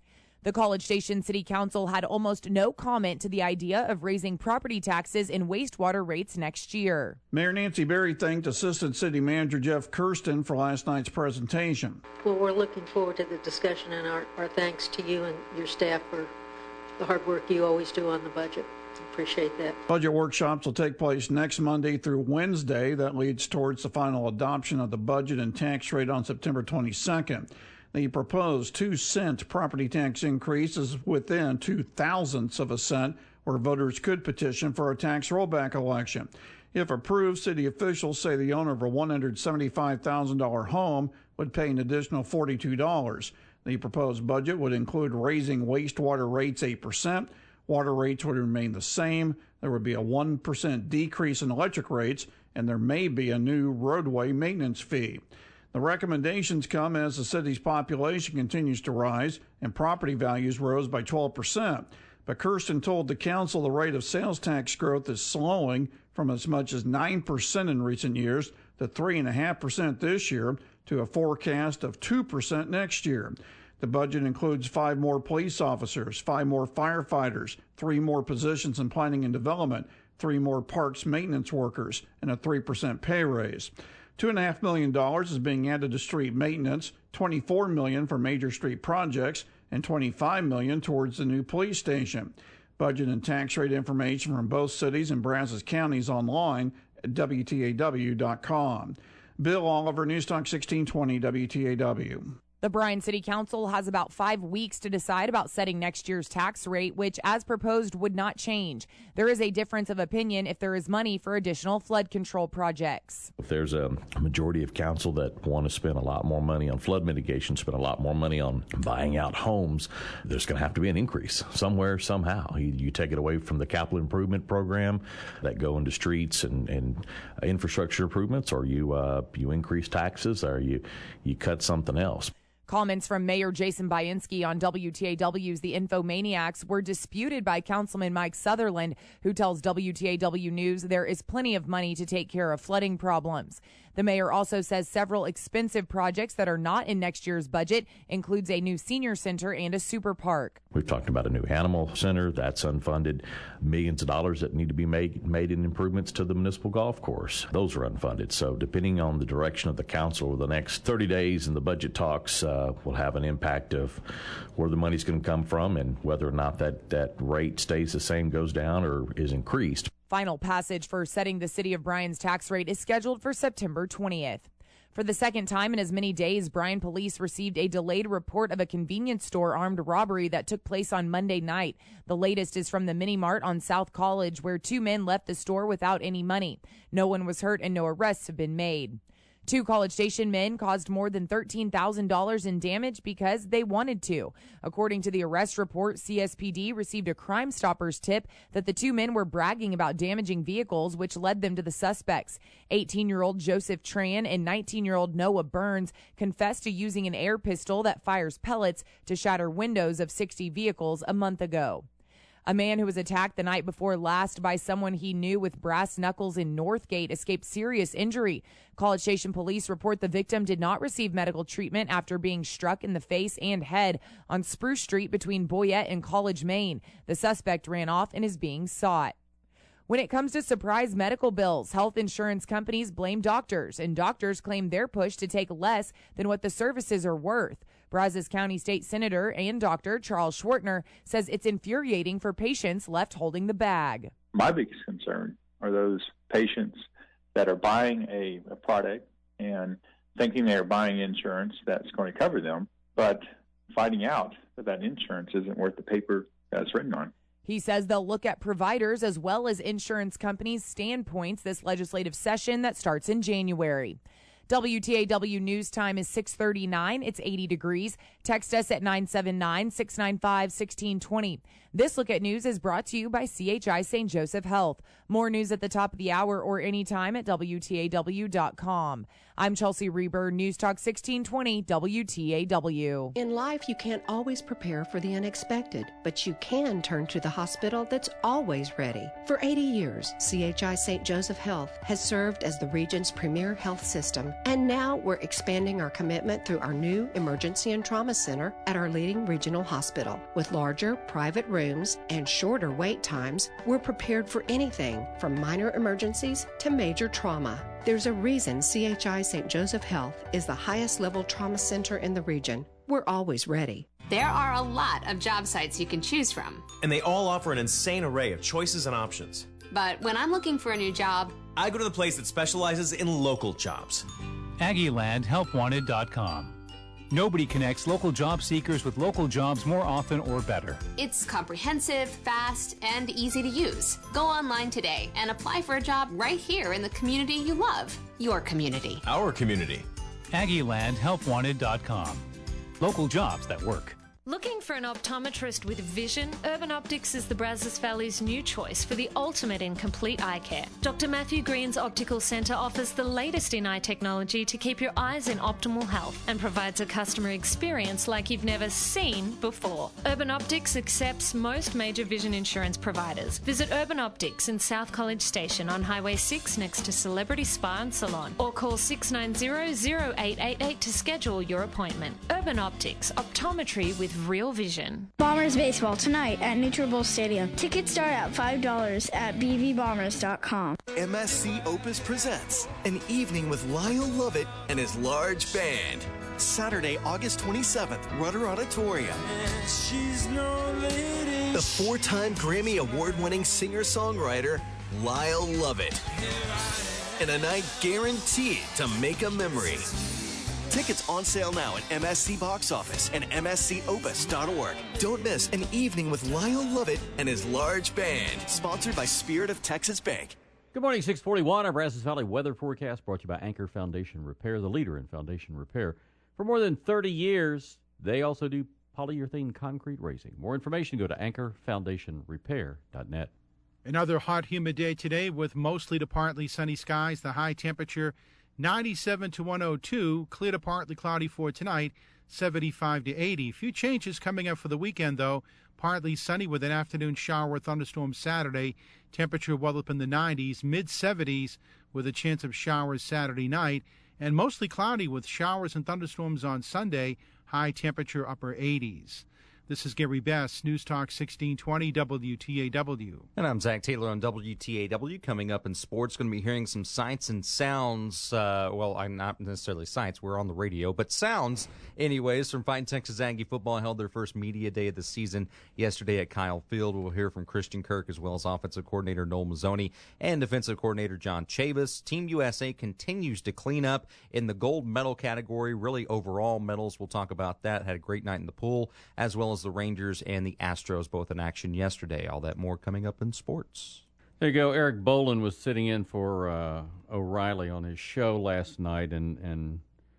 The College Station City Council had almost no comment to the idea of raising property taxes and wastewater rates next year. Mayor Nancy Berry thanked Assistant City Manager Jeff Kirsten for last night's presentation. Well, we're looking forward to the discussion, and our, our thanks to you and your staff for the hard work you always do on the budget. Appreciate that. Budget workshops will take place next Monday through Wednesday. That leads towards the final adoption of the budget and tax rate on September twenty-second. The proposed two cent property tax increase is within two thousandths of a cent, where voters could petition for a tax rollback election. If approved, city officials say the owner of a one hundred seventy-five thousand dollars home would pay an additional forty-two dollars. The proposed budget would include raising wastewater rates eight percent. Water rates would remain the same. There would be a one percent decrease in electric rates, and there may be a new roadway maintenance fee. The recommendations come as the city's population continues to rise and property values rose by twelve percent. But Kirsten told the council the rate of sales tax growth is slowing from as much as nine percent in recent years to three point five percent this year to a forecast of two percent next year. The budget includes five more police officers, five more firefighters, three more positions in planning and development, three more parks maintenance workers, and a three percent pay raise. two point five million dollars is being added to street maintenance, twenty-four million dollars for major street projects, and twenty-five million dollars towards the new police station. Budget and tax rate information from both cities and Brazos counties online at W T A W dot com. Bill Oliver, News Talk sixteen twenty W T A W. The Bryan City Council has about five weeks to decide about setting next year's tax rate, which, as proposed, would not change. There is a difference of opinion if there is money for additional flood control projects. If there's a majority of council that want to spend a lot more money on flood mitigation, spend a lot more money on buying out homes, there's going to have to be an increase somewhere, somehow. You, you take it away from the capital improvement program that go into streets and, and infrastructure improvements, or you uh, you increase taxes, or you, you cut something else. Comments from Mayor Jason Bainski on W T A W's The Infomaniacs were disputed by Councilman Mike Sutherland, who tells W T A W News there is plenty of money to take care of flooding problems. The mayor also says several expensive projects that are not in next year's budget includes a new senior center and a super park. We've talked about a new animal center that's unfunded, millions of dollars that need to be made made in improvements to the municipal golf course. Those are unfunded. So depending on the direction of the council over the next thirty days in the budget talks uh, will have an impact of where the money's going to come from and whether or not that, that rate stays the same, goes down, or is increased. Final passage for setting the city of Bryan's tax rate is scheduled for September twentieth. For the second time in as many days, Bryan police received a delayed report of a convenience store armed robbery that took place on Monday night. The latest is from the Mini Mart on South College, where two men left the store without any money. No one was hurt and no arrests have been made. Two College Station men caused more than thirteen thousand dollars in damage because they wanted to. According to the arrest report, C S P D received a Crime Stoppers tip that the two men were bragging about damaging vehicles, which led them to the suspects. eighteen-year-old Joseph Tran and nineteen-year-old Noah Burns confessed to using an air pistol that fires pellets to shatter windows of sixty vehicles a month ago. A man who was attacked the night before last by someone he knew with brass knuckles in Northgate escaped serious injury. College Station police report the victim did not receive medical treatment after being struck in the face and head on Spruce Street between Boyette and College, Maine. The suspect ran off and is being sought. When it comes to surprise medical bills, health insurance companies blame doctors, and doctors claim they're pushed to take less than what the services are worth. Brazos County State Senator and doctor Charles Schwartner says it's infuriating for patients left holding the bag. My biggest concern are those patients that are buying a, a product and thinking they are buying insurance that's going to cover them, but finding out that that insurance isn't worth the paper that's written on. He says they'll look at providers as well as insurance companies' standpoints this legislative session that starts in January. W T A W News Time is six thirty-nine. It's eighty degrees. Text us at nine seven nine, six nine five, one six two zero. This Look at News is brought to you by C H I Saint Joseph Health. More news at the top of the hour or anytime at W T A W dot com. I'm Chelsea Reber, News Talk sixteen twenty W T A W. In life, you can't always prepare for the unexpected, but you can turn to the hospital that's always ready. For eighty years, C H I Saint Joseph Health has served as the region's premier health system, and now we're expanding our commitment through our new Emergency and Trauma Center at our leading regional hospital. With larger private rooms and shorter wait times, we're prepared for anything from minor emergencies to major trauma. There's a reason C H I Saint Joseph Health is the highest level trauma center in the region. We're always ready. There are a lot of job sites you can choose from. And they all offer an insane array of choices and options. But when I'm looking for a new job, I go to the place that specializes in local jobs. Aggie Land Help Wanted dot com. Nobody connects local job seekers with local jobs more often or better. It's comprehensive, fast, and easy to use. Go online today and apply for a job right here in the community you love. Your community. Our community. Aggie Land Help Wanted dot com. Local jobs that work. Looking for an optometrist with vision? Urban Optics is the Brazos Valley's new choice for the ultimate in complete eye care. Doctor Matthew Green's Optical Centre offers the latest in eye technology to keep your eyes in optimal health and provides a customer experience like you've never seen before. Urban Optics accepts most major vision insurance providers. Visit Urban Optics in South College Station on Highway six next to Celebrity Spa and Salon, or call six nine zero, zero eight eight eight to schedule your appointment. Urban Optics, optometry with real vision. Bombers baseball tonight at NutriBull Stadium. Tickets start at five dollars at b v bombers dot com. M S C Opus presents An Evening with Lyle Lovett and his large band. Saturday, August twenty-seventh, Rudder Auditorium. She's no lady. The four-time Grammy Award-winning singer-songwriter, Lyle Lovett. And a night guaranteed to make a memory. Tickets on sale now at M S C Box Office and m s c opus dot org. Don't miss An Evening with Lyle Lovett and his large band. Sponsored by Spirit of Texas Bank. Good morning, six forty-one. Our Brazos Valley weather forecast brought to you by Anchor Foundation Repair, the leader in foundation repair. For more than thirty years, they also do polyurethane concrete raising. More information, go to anchor foundation repair dot net. Another hot, humid day today with mostly to partly sunny skies. The high temperature ninety-seven to one oh two, clear to partly cloudy for tonight, seventy-five to eighty. A few changes coming up for the weekend, though. Partly sunny with an afternoon shower or thunderstorm Saturday. Temperature well up in the nineties, mid-seventies with a chance of showers Saturday night. And mostly cloudy with showers and thunderstorms on Sunday. High temperature upper eighties. This is Gary Best, News Talk sixteen twenty W T A W. And I'm Zach Taylor on W T A W. Coming up in sports, going to be hearing some sights and sounds. Uh, well, I'm not necessarily sights. We're on the radio, but sounds, anyways, from Fighting Texas Aggie football. Held their first media day of the season yesterday at Kyle Field. We'll hear from Christian Kirk as well as offensive coordinator Noel Mazzoni and defensive coordinator John Chavis. Team U S A continues to clean up in the gold medal category, really overall medals. We'll talk about that. Had a great night in the pool, as well as the Rangers and the Astros both in action yesterday. All that more coming up in sports. There you go. Eric Bolin was sitting in for uh, O'Reilly on his show last night, and, and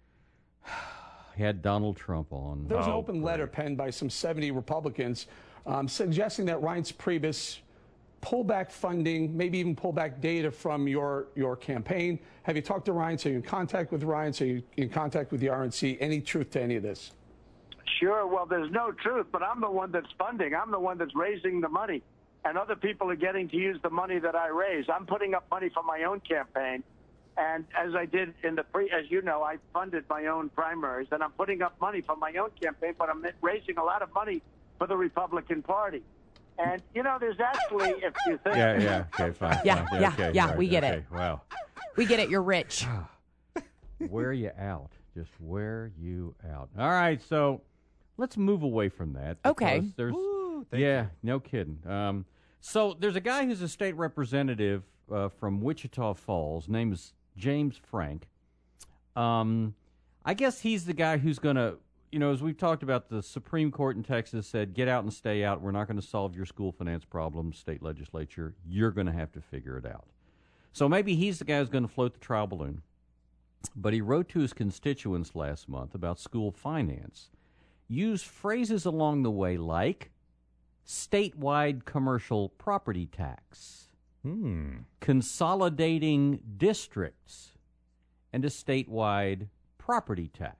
he had Donald Trump on. There was an oh, open great. letter penned by some seventy Republicans um, suggesting that Reince Priebus pull back funding, maybe even pull back data from your, your campaign. Have you talked to Reince? Are you in contact with Reince? Are you in contact with the R N C? Any truth to any of this? Sure. Well, there's no truth, but I'm the one that's funding. I'm the one that's raising the money, and other people are getting to use the money that I raise. I'm putting up money for my own campaign, and as I did in the pre, as you know, I funded my own primaries, and I'm putting up money for my own campaign, but I'm raising a lot of money for the Republican Party. And, you know, there's actually, if you think... Yeah, yeah, okay, fine. Yeah, fine. yeah, okay, yeah, right, we get okay, it. Wow. We get it, you're rich. Wear you out. Just wear you out. All right, so... let's move away from that. Okay. There's, Ooh, yeah, you. no kidding. Um, so there's a guy who's a state representative uh, from Wichita Falls. Name is James Frank. Um, I guess he's the guy who's going to, you know, as we've talked about, the Supreme Court in Texas said, get out and stay out. We're not going to solve your school finance problems, state legislature. You're going to have to figure it out. So maybe he's the guy who's going to float the trial balloon. But he wrote to his constituents last month about school finance. Used phrases along the way like statewide commercial property tax, hmm. consolidating districts, and a statewide property tax.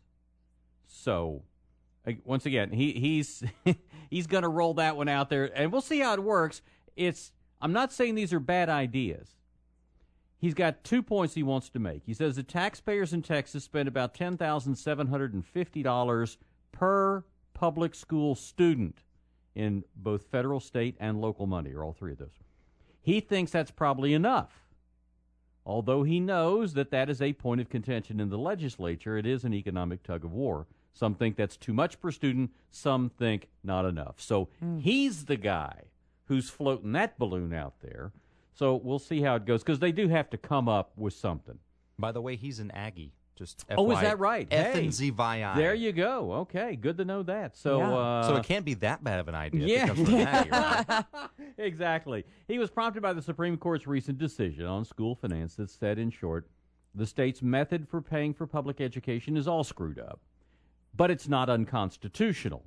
So, once again, he, he's he's going to roll that one out there, and we'll see how it works. It's I'm not saying these are bad ideas. He's got two points he wants to make. He says the taxpayers in Texas spend about ten thousand seven hundred fifty dollars per public school student in both federal, state, and local money, or all three of those. He thinks that's probably enough. Although he knows that that is a point of contention in the legislature, it is an economic tug-of-war. Some think that's too much per student. Some think not enough. So mm. he's the guy who's floating that balloon out there. So we'll see how it goes, because they do have to come up with something. By the way, he's an Aggie. Just oh, F Y I. Is that right? F hey, and Z V I. There you go. Okay, good to know that. So, yeah. uh, so it can't be that bad of an idea. Yeah, if it comes from an Aggie, right? Exactly. He was prompted by the Supreme Court's recent decision on school finance that said, in short, the state's method for paying for public education is all screwed up, but it's not unconstitutional.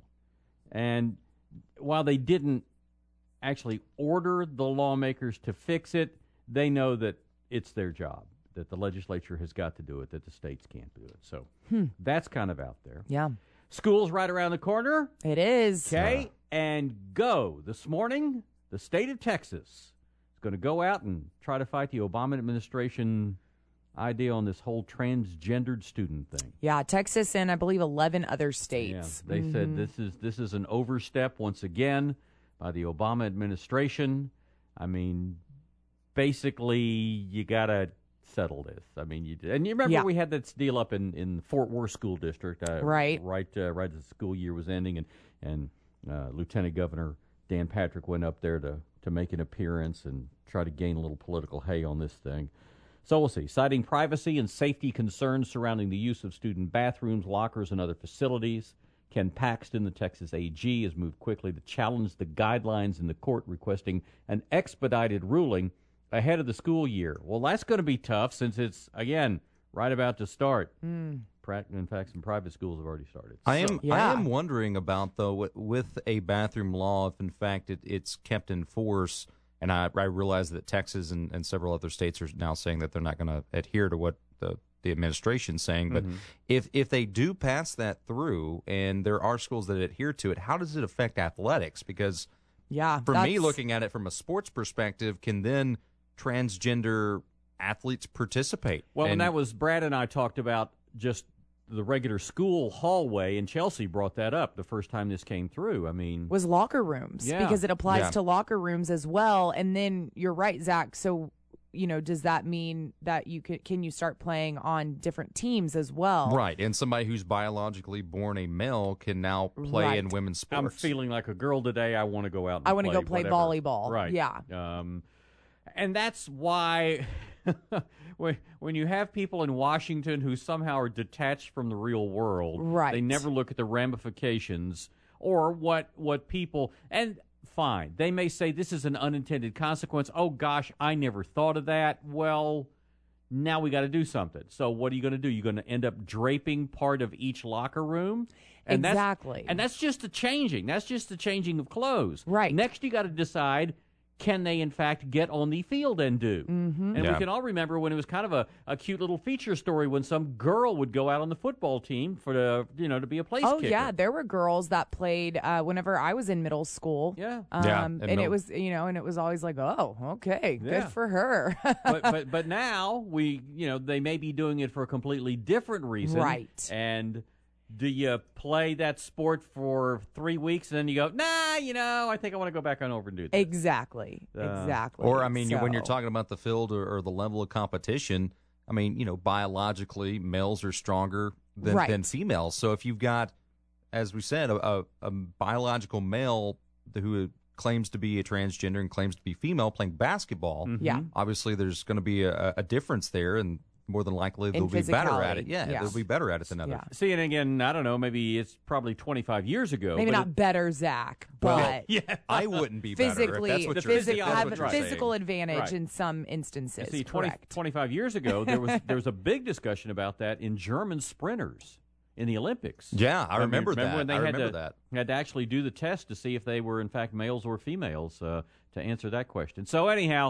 And while they didn't actually order the lawmakers to fix it, they know that it's their job, that the legislature has got to do it, that the states can't do it. So hmm. that's kind of out there. Yeah. School's right around the corner. It is. Okay, uh. and go. This morning, the state of Texas is going to go out and try to fight the Obama administration idea on this whole transgendered student thing. Yeah, Texas and I believe eleven other states. Yeah, they mm-hmm. said this is this is an overstep once again by the Obama administration. I mean, basically, you got to settle this. I mean, you did. And you remember yeah. we had this deal up in, in Fort Worth School District. Uh, right. Right, uh, right as the school year was ending, and, and uh, Lieutenant Governor Dan Patrick went up there to, to make an appearance and try to gain a little political hay on this thing. So we'll see. Citing privacy and safety concerns surrounding the use of student bathrooms, lockers, and other facilities, Ken Paxton, the Texas A G, has moved quickly to challenge the guidelines in the court, requesting an expedited ruling ahead of the school year. Well, that's going to be tough since it's, again, right about to start. Mm. In fact, some private schools have already started. I am so. yeah. I am wondering about, though, with a bathroom law, if in fact it, it's kept in force, and I, I realize that Texas and, and several other states are now saying that they're not going to adhere to what the, the administration's saying, but mm-hmm. if, if they do pass that through and there are schools that adhere to it, how does it affect athletics? Because yeah, for me, looking at it from a sports perspective, can then transgender athletes participate? Well, and, and that was Brad and I talked about just the regular school hallway, and Chelsea brought that up the first time this came through. I mean, was locker rooms yeah. because it applies yeah. to locker rooms as well. And then you're right, Zach. So, you know, does that mean that you can can you start playing on different teams as well? Right, and somebody who's biologically born a male can now play right. in women's sports. I'm feeling like a girl today. I want to go out and I want to go play whatever. volleyball. Right. Yeah. Um, and that's why when, when you have people in Washington who somehow are detached from the real world, right. they never look at the ramifications or what what people – and fine, they may say this is an unintended consequence. Oh, gosh, I never thought of that. Well, now we got to do something. So what are you going to do? You're going to end up draping part of each locker room? And exactly. That's, and that's just the changing. That's just the changing of clothes. Right. Next, you got to decide – can they, in fact, get on the field and do? Mm-hmm. And yeah. we can all remember when it was kind of a, a cute little feature story when some girl would go out on the football team for the, you know, to be a place oh, kicker. yeah. There were girls that played uh, whenever I was in middle school. Yeah. Um, yeah. And, and it no. was, you know, and it was always like, oh, okay, Yeah. good for her. but, but but now we, you know, they may be doing it for a completely different reason. Right. And do you play that sport for three weeks and then you go, nah, you know, I think I want to go back on over and do that? Exactly. Uh, exactly. Or, I mean, so. when you're talking about the field or, or the level of competition, I mean, you know, biologically, males are stronger than, right. than females. So if you've got, as we said, a, a, a biological male who claims to be a transgender and claims to be female playing basketball, mm-hmm. yeah. obviously there's going to be a, a difference there, and more than likely they'll In be better at physicality, it. Yeah, yes. they'll be better at it than others. Yeah. See, and again, I don't know, maybe it's probably twenty-five years ago. Maybe but not it, better, Zach, but Well, yeah, I wouldn't be physically, better if that's what the you're, physi- that's have what a you're physical saying. advantage Right. in some instances. See, twenty, correct. twenty-five years ago, there was there was a big discussion about that in German sprinters in the Olympics. Yeah, I remember, remember that. when they I had remember to, that. had to actually do the test to see if they were, in fact, males or females uh, to answer that question. So anyhow,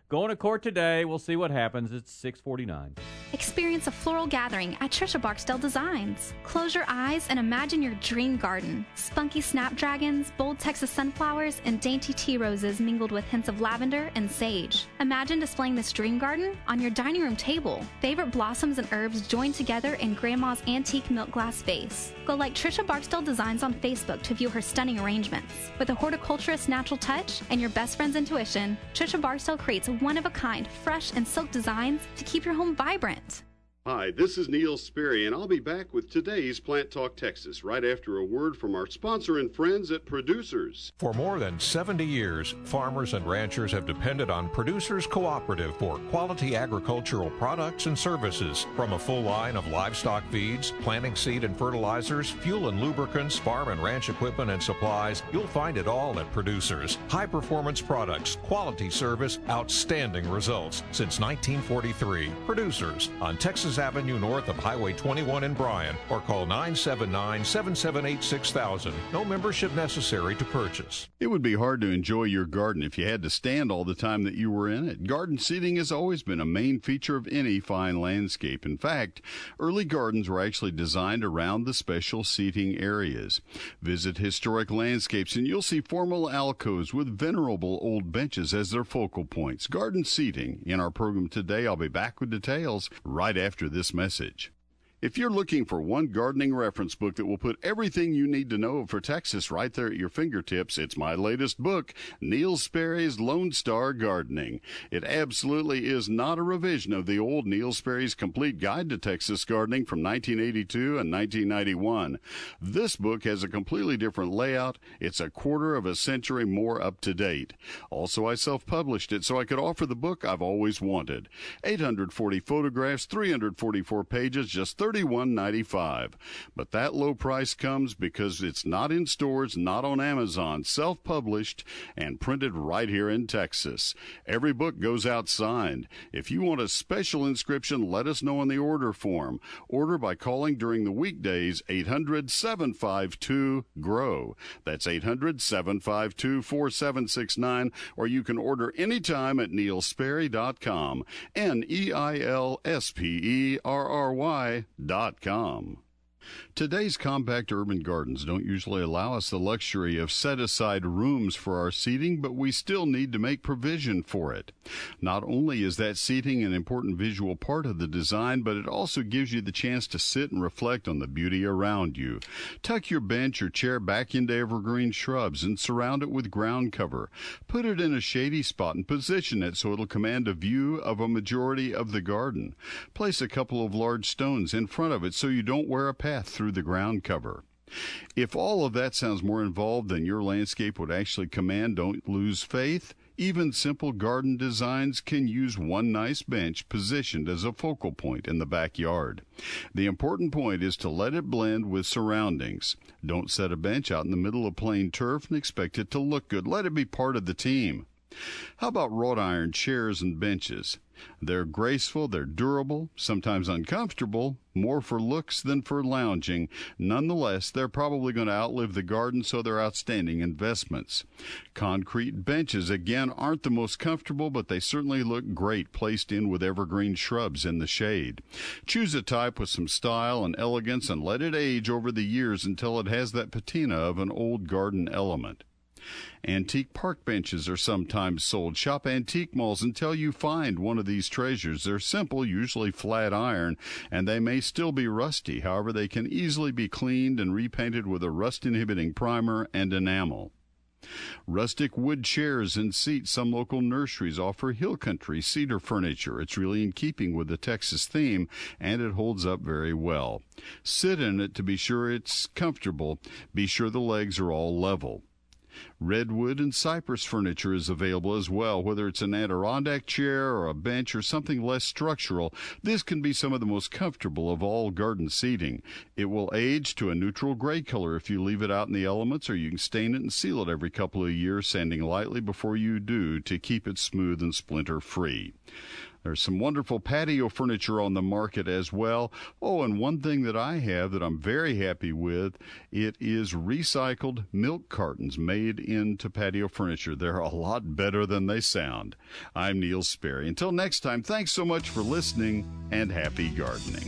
going to court today. We'll see what happens. It's six forty-nine. Experience a floral gathering at Trisha Barksdale Designs. Close your eyes and imagine your dream garden. Spunky snapdragons, bold Texas sunflowers, and dainty tea roses mingled with hints of lavender and sage. Imagine displaying this dream garden on your dining room table. Favorite blossoms and herbs joined together in Grandma's antique milk glass vase. Go like Trisha Barksdale Designs on Facebook to view her stunning arrangements. With a horticulturist's natural touch and your best friend's intuition, Trisha Barksdale creates one-of-a-kind, fresh and silk designs to keep your home vibrant. Hi, this is Neil Sperry, and I'll be back with today's Plant Talk Texas right after a word from our sponsor and friends at Producers. For more than seventy years, farmers and ranchers have depended on Producers Cooperative for quality agricultural products and services. From a full line of livestock feeds, planting seed and fertilizers, fuel and lubricants, farm and ranch equipment and supplies, you'll find it all at Producers. High-performance products, quality service, outstanding results. Since nineteen forty-three, Producers on Texas Avenue north of Highway twenty-one in Bryan, or call nine seven nine, seven seven eight, six thousand. No membership necessary to purchase. It would be hard to enjoy your garden if you had to stand all the time that you were in it. Garden seating has always been a main feature of any fine landscape. In fact, early gardens were actually designed around the special seating areas. Visit historic landscapes and you'll see formal alcoves with venerable old benches as their focal points. Garden seating. In our program today, I'll be back with details right after this message. If you're looking for one gardening reference book that will put everything you need to know for Texas right there at your fingertips, it's my latest book, Neil Sperry's Lone Star Gardening. It absolutely is not a revision of the old Neil Sperry's Complete Guide to Texas Gardening from nineteen eighty-two and nineteen ninety-one. This book has a completely different layout. It's a quarter of a century more up to date. Also, I self-published it so I could offer the book I've always wanted. eight hundred forty photographs, three hundred forty-four pages, just thirty-one ninety-five. But that low price comes because it's not in stores, not on Amazon, self-published and printed right here in Texas. Every book goes out signed. If you want a special inscription, let us know in the order form. Order by calling during the weekdays, eight hundred, seven five two, G R O W. That's eight hundred, seven five two, four seven six nine, or you can order anytime at neil sperry dot com. N E I L S P E R R Y dot com. Today's compact urban gardens don't usually allow us the luxury of set-aside rooms for our seating, but we still need to make provision for it. Not only is that seating an important visual part of the design, but it also gives you the chance to sit and reflect on the beauty around you. Tuck your bench or chair back into evergreen shrubs and surround it with ground cover. Put it in a shady spot and position it so it'll command a view of a majority of the garden. Place a couple of large stones in front of it so you don't wear a path through the ground cover. If all of that sounds more involved than your landscape would actually command, don't lose faith. Even simple garden designs can use one nice bench positioned as a focal point in the backyard. The important point is to let it blend with surroundings. Don't set a bench out in the middle of plain turf and expect it to look good. Let it be part of the team. How about wrought iron chairs and benches? They're graceful, they're durable, sometimes uncomfortable, more for looks than for lounging. Nonetheless, they're probably going to outlive the garden, so they're outstanding investments. Concrete benches, again, aren't the most comfortable, but they certainly look great placed in with evergreen shrubs in the shade. Choose a type with some style and elegance and let it age over the years until it has that patina of an old garden element. Antique park benches are sometimes sold. Shop antique malls until you find one of these treasures. They're simple, usually flat iron, and they may still be rusty. However, they can easily be cleaned and repainted with a rust-inhibiting primer and enamel. Rustic wood chairs and seats. Some local nurseries offer hill country cedar furniture. It's really in keeping with the Texas theme, and it holds up very well. Sit in it to be sure it's comfortable. Be sure the legs are all level. Redwood and cypress furniture is available as well. Whether it's an Adirondack chair or a bench or something less structural, this can be some of the most comfortable of all garden seating. It will age to a neutral gray color if you leave it out in the elements, or you can stain it and seal it every couple of years, sanding lightly before you do to keep it smooth and splinter-free. There's some wonderful patio furniture on the market as well. Oh, and one thing that I have that I'm very happy with, it is recycled milk cartons made into patio furniture. They're a lot better than they sound. I'm Neil Sperry. Until next time, thanks so much for listening, and happy gardening.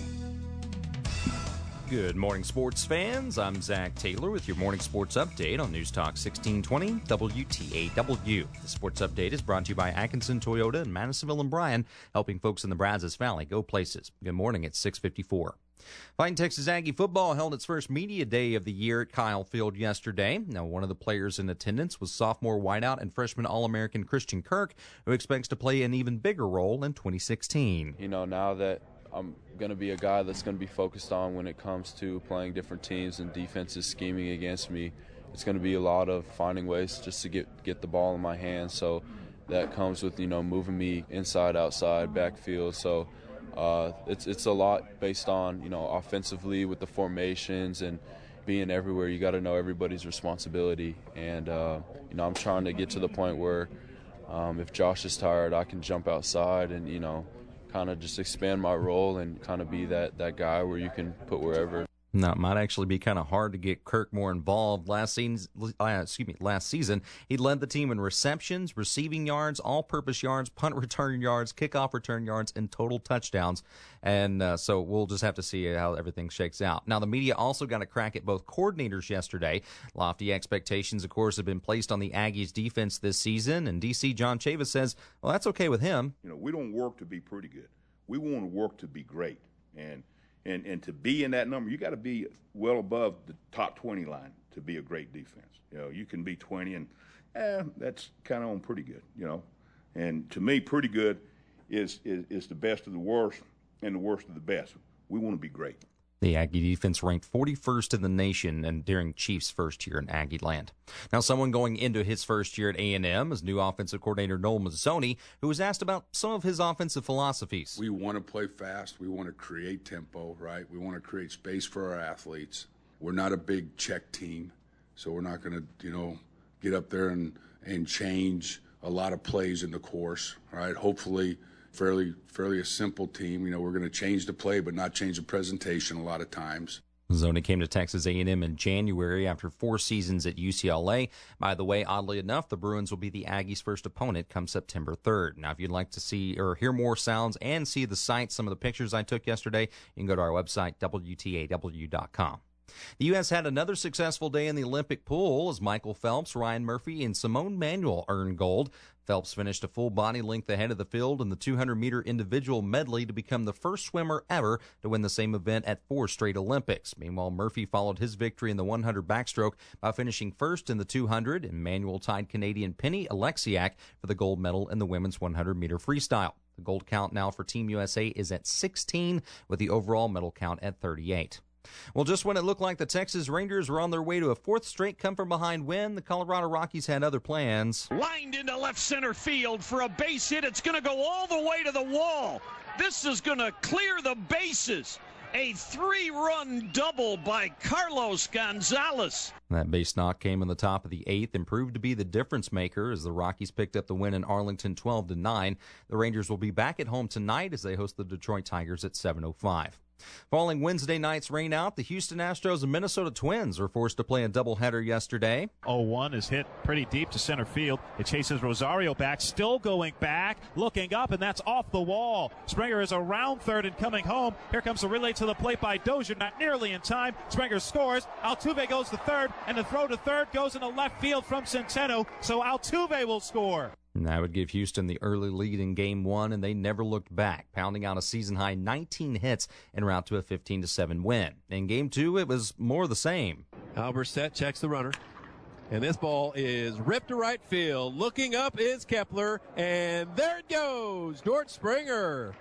Good morning, sports fans. I'm Zach Taylor with your morning sports update on News Talk sixteen twenty W T A W. The sports update is brought to you by Atkinson Toyota in Madisonville and Bryan, helping folks in the Brazos Valley go places. Good morning. It's six fifty-four. Fighting Texas Aggie football held its first media day of the year at Kyle Field yesterday. Now, one of the players in attendance was sophomore wideout and freshman All-American Christian Kirk, who expects to play an even bigger role in twenty sixteen. You know, now that I'm going to be a guy that's going to be focused on when it comes to playing different teams and defenses scheming against me, it's going to be a lot of finding ways just to get, get the ball in my hands. So that comes with, you know, moving me inside, outside, backfield. So uh, it's it's a lot based on, you know, offensively with the formations and being everywhere. You got to know everybody's responsibility. And, uh, you know, I'm trying to get to the point where um, if Josh is tired, I can jump outside and, you know, kind of just expand my role and kind of be that, that guy where you can put wherever. Now, it might actually be kind of hard to get Kirk more involved. Last season, uh, excuse me, last season, he led the team in receptions, receiving yards, all-purpose yards, punt return yards, kickoff return yards, and total touchdowns. And uh, so we'll just have to see how everything shakes out. Now, the media also got a crack at both coordinators yesterday. Lofty expectations, of course, have been placed on the Aggies' defense this season, and D C John Chavis says, well, that's okay with him. You know, we don't work to be pretty good. We want to work to be great. And And and to be in that number, you got to be well above the top twenty line to be a great defense. You know, you can be twenty, and eh, that's kind of on pretty good. You know, and to me, pretty good is, is is the best of the worst and the worst of the best. We want to be great. The Aggie defense ranked forty-first in the nation and during Chiefs' first year in Aggie land. Now, someone going into his first year at A and M is new offensive coordinator Noel Mazzoni, who was asked about some of his offensive philosophies. We want to play fast. We want to create tempo, right? We want to create space for our athletes. We're not a big check team, so we're not going to, you know, get up there and, and change a lot of plays in the course, right? Hopefully, fairly fairly a simple team. You know, we're going to change the play but not change the presentation a lot of times. Mazzoni came to Texas A and M in January after four seasons at U C L A. By the way, oddly enough, the Bruins will be the Aggies' first opponent come September third. Now, if you'd like to see or hear more sounds and see the site, some of the pictures I took yesterday, you can go to our website, W T A W dot com. The U S had another successful day in the Olympic pool as Michael Phelps, Ryan Murphy, and Simone Manuel earned gold. Phelps finished a full body length ahead of the field in the two hundred meter individual medley to become the first swimmer ever to win the same event at four straight Olympics. Meanwhile, Murphy followed his victory in the one hundred backstroke by finishing first in the two hundred, and Manuel tied Canadian Penny Alexiak for the gold medal in the women's one hundred meter freestyle. The gold count now for Team U S A is at sixteen, with the overall medal count at thirty-eight. Well, just when it looked like the Texas Rangers were on their way to a fourth straight come-from-behind win, the Colorado Rockies had other plans. Lined into left center field for a base hit. It's going to go all the way to the wall. This is going to clear the bases. A three-run double by Carlos Gonzalez. That base knock came in the top of the eighth and proved to be the difference maker as the Rockies picked up the win in Arlington twelve to nine. The Rangers will be back at home tonight as they host the Detroit Tigers at seven oh five. Following Wednesday night's rainout, the Houston Astros and Minnesota Twins were forced to play a doubleheader yesterday. oh one is hit pretty deep to center field. It chases Rosario back, still going back, looking up, and that's off the wall. Springer is around third and coming home. Here comes the relay to the plate by Dozier, not nearly in time. Springer scores. Altuve goes to third, and the throw to third goes into left field from Centeno, so Altuve will score. And that would give Houston the early lead in game one, and they never looked back, pounding out a season-high nineteen hits en route to a fifteen to seven win. In game two, it was more the same. Alberset checks the runner, and this ball is ripped to right field. Looking up is Kepler, and there it goes. George Springer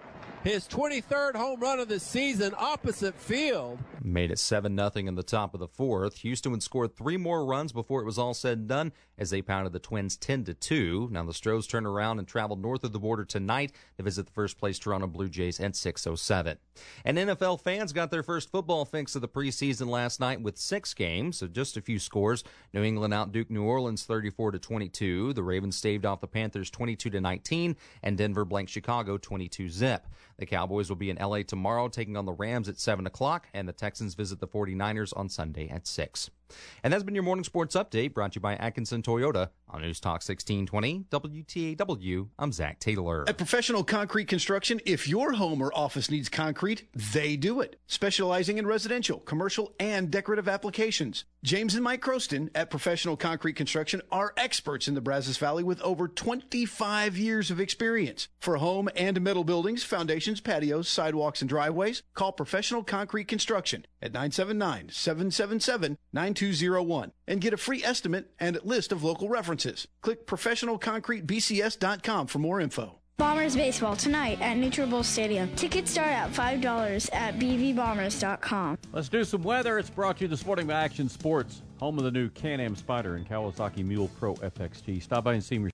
his twenty-third home run of the season opposite field. Made it seven nothing in the top of the fourth. Houston would score three more runs before it was all said and done as they pounded the Twins ten to two. Now the Stros turn around and travel north of the border tonight to visit the first-place Toronto Blue Jays at six oh seven. And N F L fans got their first football fix of the preseason last night with six games, so just a few scores. New England out-duked New Orleans thirty-four to twenty-two. The Ravens staved off the Panthers twenty-two to nineteen, and Denver blanked Chicago twenty-two zip. The Cowboys will be in L A tomorrow taking on the Rams at seven o'clock, and the Texans visit the forty-niners on Sunday at six. And that's been your morning sports update brought to you by Atkinson Toyota on News Talk sixteen twenty W T A W. I'm Zach Taylor. At Professional Concrete Construction, if your home or office needs concrete, they do it. Specializing in residential, commercial, and decorative applications. James and Mike Croston at Professional Concrete Construction are experts in the Brazos Valley with over twenty-five years of experience. For home and metal buildings, foundations, patios, sidewalks, and driveways, call Professional Concrete Construction at nine seven nine, seven seven seven, nine two zero one and get a free estimate and list of local references. Click professional concrete b c s dot com for more info. Bombers baseball tonight at NutriBull Stadium. Tickets start at five dollars at b v bombers dot com. Let's do some weather. It's brought to you this morning by Action Sports, home of the new Can-Am Spyder and Kawasaki Mule Pro F X T. Stop by and see me.